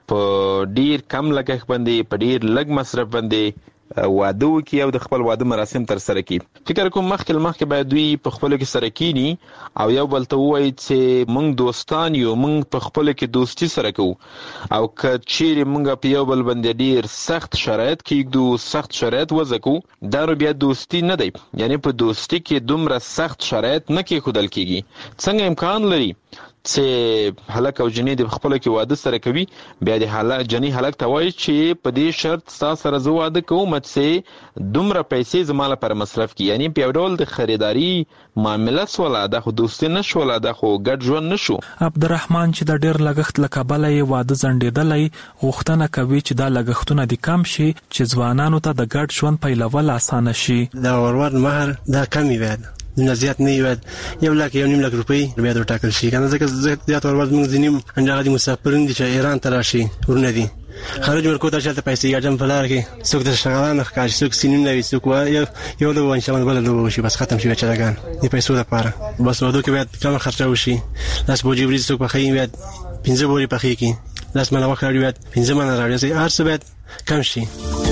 S14: په ډیر کم لګښت باندې په ډیر لږ مصرف باندې واده وکړي او د خپل واده مراسم تر سره کړي. فکر کوم مخکې باید دوی په خپلو کې سره کینی او یو بل ته ووایي چې موږ دوستان یو، موږ په خپلو کې دوستي سره کوو، او که چیرې موږ په یو بل باندې ډیر سخت شرایط کېږدو، سخت شرایط وضع کوو، دا نو بیا دوستي نه دی. یعنی په دوستي کې دومره سخت شرایط نه کېښودل کېږي. څنګه امکان لري چې هلک او جنې د خپل کې واده سره کوي بیا د جنې هلک ته وایي چې په دې شرط تاسو سره زه واده کوم چې دومره پیسې زما لپاره مصرف کی، یعنی په ډول د خریداري معامله سوله ده، خو دوستي نشوله ده، خو ګډ ژوند نشو.
S11: عبدالرحمن چې د ډیر لګښت له کبله یې واده ځنډېدلی غوښتنه کوي چې دا لګښتونه دې کم شي چې ځوانانو ته د ګډ ژوند پیلول اسانه شي.
S13: دا ورور مهر دا کمی باید نه زیات نه وي، 1 لک روپۍ بیا د ټاکل شي کنه، ځکه زیات ورور موږ ځینیم انډه دي مسافرین دي چې ایران ته راشي ورنه دي خارج ورکو ته چلته پیسې یاجم فلار کې څوک د شغالان ښکار څوک سینین لوي څوک یو له وان شمن بل له وشي بس ختم شي چلاګان دې پیسو لپاره بس ودو کې باید کم خرچه وشي، لاس بوجي بریز څوک په خې باید 15 بوري په خې کې لاس منه وخت راځي باید 15 منه راځي هر څه باید کم شي.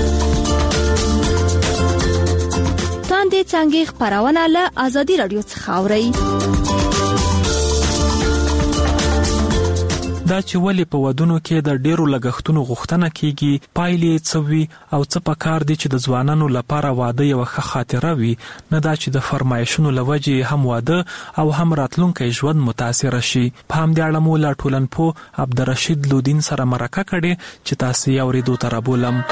S12: تاندې څنګه خبرونه له ازادي رادیو څخه اوري.
S11: دا چې ولې په ودونو کې د ډیرو لګښتونو غوښتنه کیږي، پایلې څه وي او څه پکار دي چې د ځوانانو لپاره واده یو ښه خاطره وي، نه دا چې د فرمایشونو لوجې هم واده او هم راتلونکي ژوند متاثر شي. په همدې اړه مو لا ټولنپوه عبدالرشید لودین سره مرکه کړې چې تاسو یې اورېدو ته رابولم.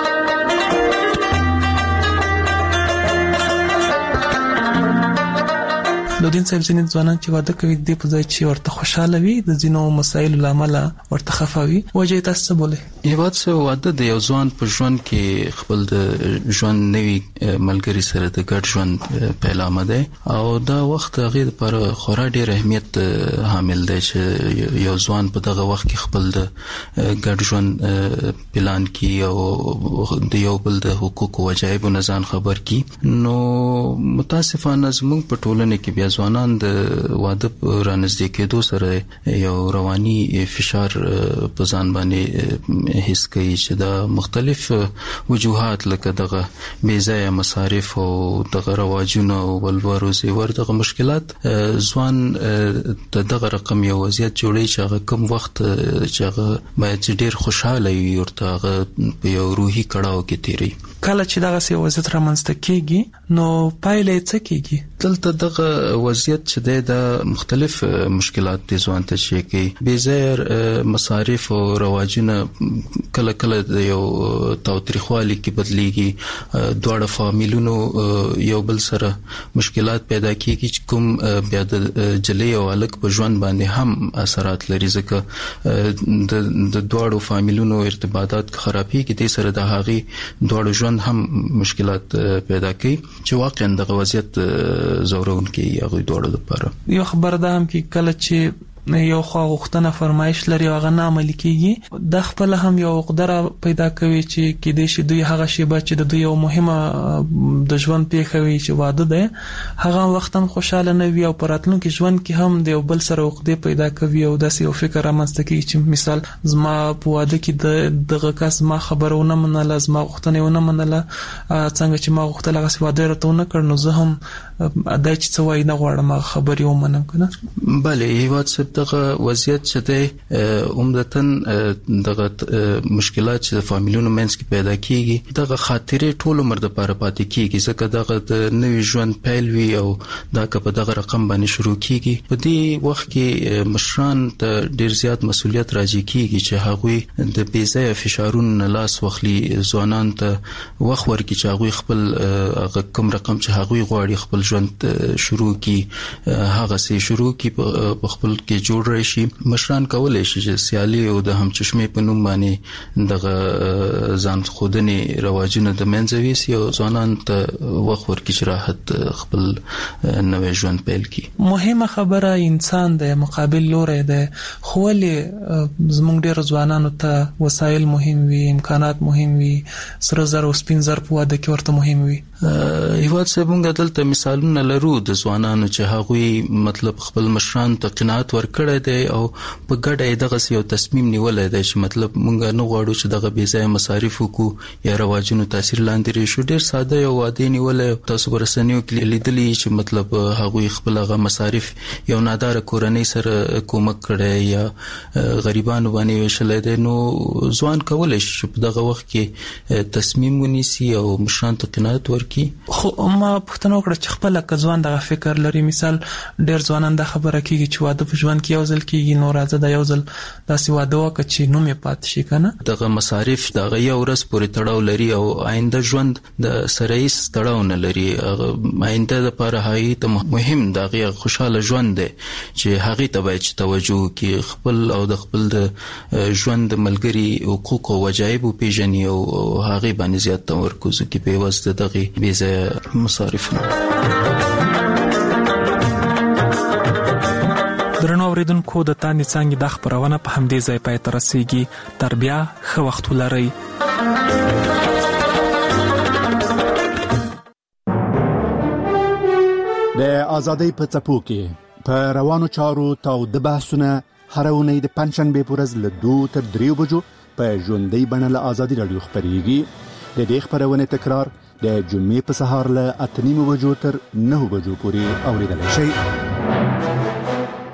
S11: لودین صاحب ځینې ځوانان چې واده کوي د په ځای چې ورته خوشاله وي د ځینو مسایلو لامل ورته خفه وي، وجه تاسو څه بوله؟
S16: یوات څه واده د یو ځوان په ژوند کې خپل د ژوند نوي ملګری سره د ګډ ژوند پیلامه ده او دا وخت هغه لپاره خورا ډیر اهمیت حامل دی چې یو ځوان په دغه وخت کې خپل د ګډ ژوند پلان کی او د یو بل د حقوق او واجبو نه ځان خبر کی. نو متاسفانه زموږ په ټولنه کې بیا ځوانان د واده رانږدې کېدو سره یو رواني فشار په ځان باندې حس کوي چې دا مختلف وجوهات لکه دغه بې ځایه مصارف او دغه رواجونه او ولور او زیور دغه مشکلات ځوان دغه رقم یو وضعیت جوړي چې هغه کم وخت چې هغه باید ډیر خوشاله وي ورته هغه په یو روحي کړهو کې تیری.
S11: کله چې دغه سی وضعیت رامنځته کیږي نو پایلې څه کیږي؟
S16: دلته دغه وضعیت چې د مختلف مشکلات دي ځوان ته شي کوي، بې ځایه مصارف او رواجونه کله کله د یو تاوتریخوالي کې بدلیږي، دواړه فامیلونو یو بل سره مشکلات پیدا کیږي چې کوم بیا د جلې او الک په ژوند باندې هم اثرات لري، ځکه د دواړو فامیلونو ارتباطات خرابېږي، د سره د هغې دواړو ژوند هم مشکلات پیدا کوي چې واقعا دغه وضعیت زورون کې هغه دواړو لپاره.
S11: یو خبر ده هم کې کله چې یو خو غوښتنه فرمایش لري هغه نه عملي کیږي، د خپل هم یو قدره پیدا کوي چې کې د شي دوی هغه شی چې د دوی یو مهمه د ژوند پیښوي چې واده ده هغه وختم خوشاله نه وي او پراتلونکو ژوند کې هم د یو بل سره عقده پیدا کوي او داسې یو فکر رامنځته کوي چې مثال زما په واده کې دغه کس ما خبرونه منله، زما غوښتنه ونه منله، څنګه چې ما غوښتل هغه واده راته نه کړ نو زه هم دا چې څه وای نه غواړم خبرې ومنم کنه.
S16: بله هیواد دغه وضعیت چې د عمدتاً دغه مشکلات چې د فامیلونو منځ کې پیدا کیږي دغه خاطرې ټول عمر لپاره پاتې کیږي، ځکه دغه د نوي ژوند پیل وي او دا که په دغه رقم باندې شروع کیږي په دې وخت کې مشران ته ډیر زیات مسؤلیت راځي کیږي چې هغوی د بې ځایه فشارونو نه لاس واخلي، ځوانان ته وخت ورکړي چې هغوی خپل هغه کوم رقم چې هغوی غواړي خپل ژوند شروع کی هغه سي شروع کی په خپل کې جوړ راشي. مشران کولای شي چې سیالي او د همچشمې په نوم باندې دغه ځان خودنې رواجونه د منځوي سي او ځوانان ته وخت ورکړي چې راحت خپل نوې ژوند پیل کړي.
S11: مهمه خبره انسان د مقابل لوري ده، خو ولې زموږ ډېر ځوانانو ته وسایل مهم وي، امکانات مهم وي، سره زر او سپین زر په واده کې ورته مهم وي.
S16: هیواد صاحبونګه دلته مثالونه لرو د ځوانانو چې هغوی مطلب خپل مشران ته قناعت ورکړی دی او په ګډه دغه یو تصمیم نیولای دی چې مطلب مونږ نه غواړو چې دغه بې ځایه مصارف وکړو یا رواجونو تاثیر لاندې راشو. ډیر ساده یو واده نیولای، تاسو برسنیو کې لیدلی چې مطلب هغوی خپل هغه مصارف یو نادار کورنۍ سره کومک کړي یا غریبانو باندې وشلای دی، نو ځوان کولای شي په دغه وخت کې تصمیم ونیسي او مشران ته قناعت ورکړي کی.
S11: خو ما پښتنو کړ چې خپل ځوان دغه فکر لري، مثال ډېر ځوانان د خبره کیږي چې واده په ژوند کې یو ځل کیږي، نو راځه د یو ځل داسې واده وکړه چې نوم یې پات شي کنه.
S16: دغه مصارف دغه یو ورځ پورې تړاو لري او آینده ژوند د سره هیڅ تړاو نه لري. آینده لپاره هغه ته مهم دغه خوشاله ژوند دی چې هغه ته باید توجه وکړي، خپل او د خپل د ژوند ملګری حقوق او واجب پیژني او هغه باندې زیات تمرکز کوي په واسطه دغه بیزه مصارف.
S11: درنو اوریدونکو د تاندې څنګه د خبرونه په همدې ځای پای ته رسیږي. تر بیا ښه وخت ولرئ.
S17: د ازادۍ په څپو کې په روانو چارو تاو د بحثونه هر اونۍ د پنځشنبه په ورځ له 2 تر 3 بجو په ژوندۍ بڼه له ازادي رادیو خبريږي. د دې خبرونه تکرار د جمعې په سهار له 8:30 بجو تر 9 بجو پورې اوریدل شي.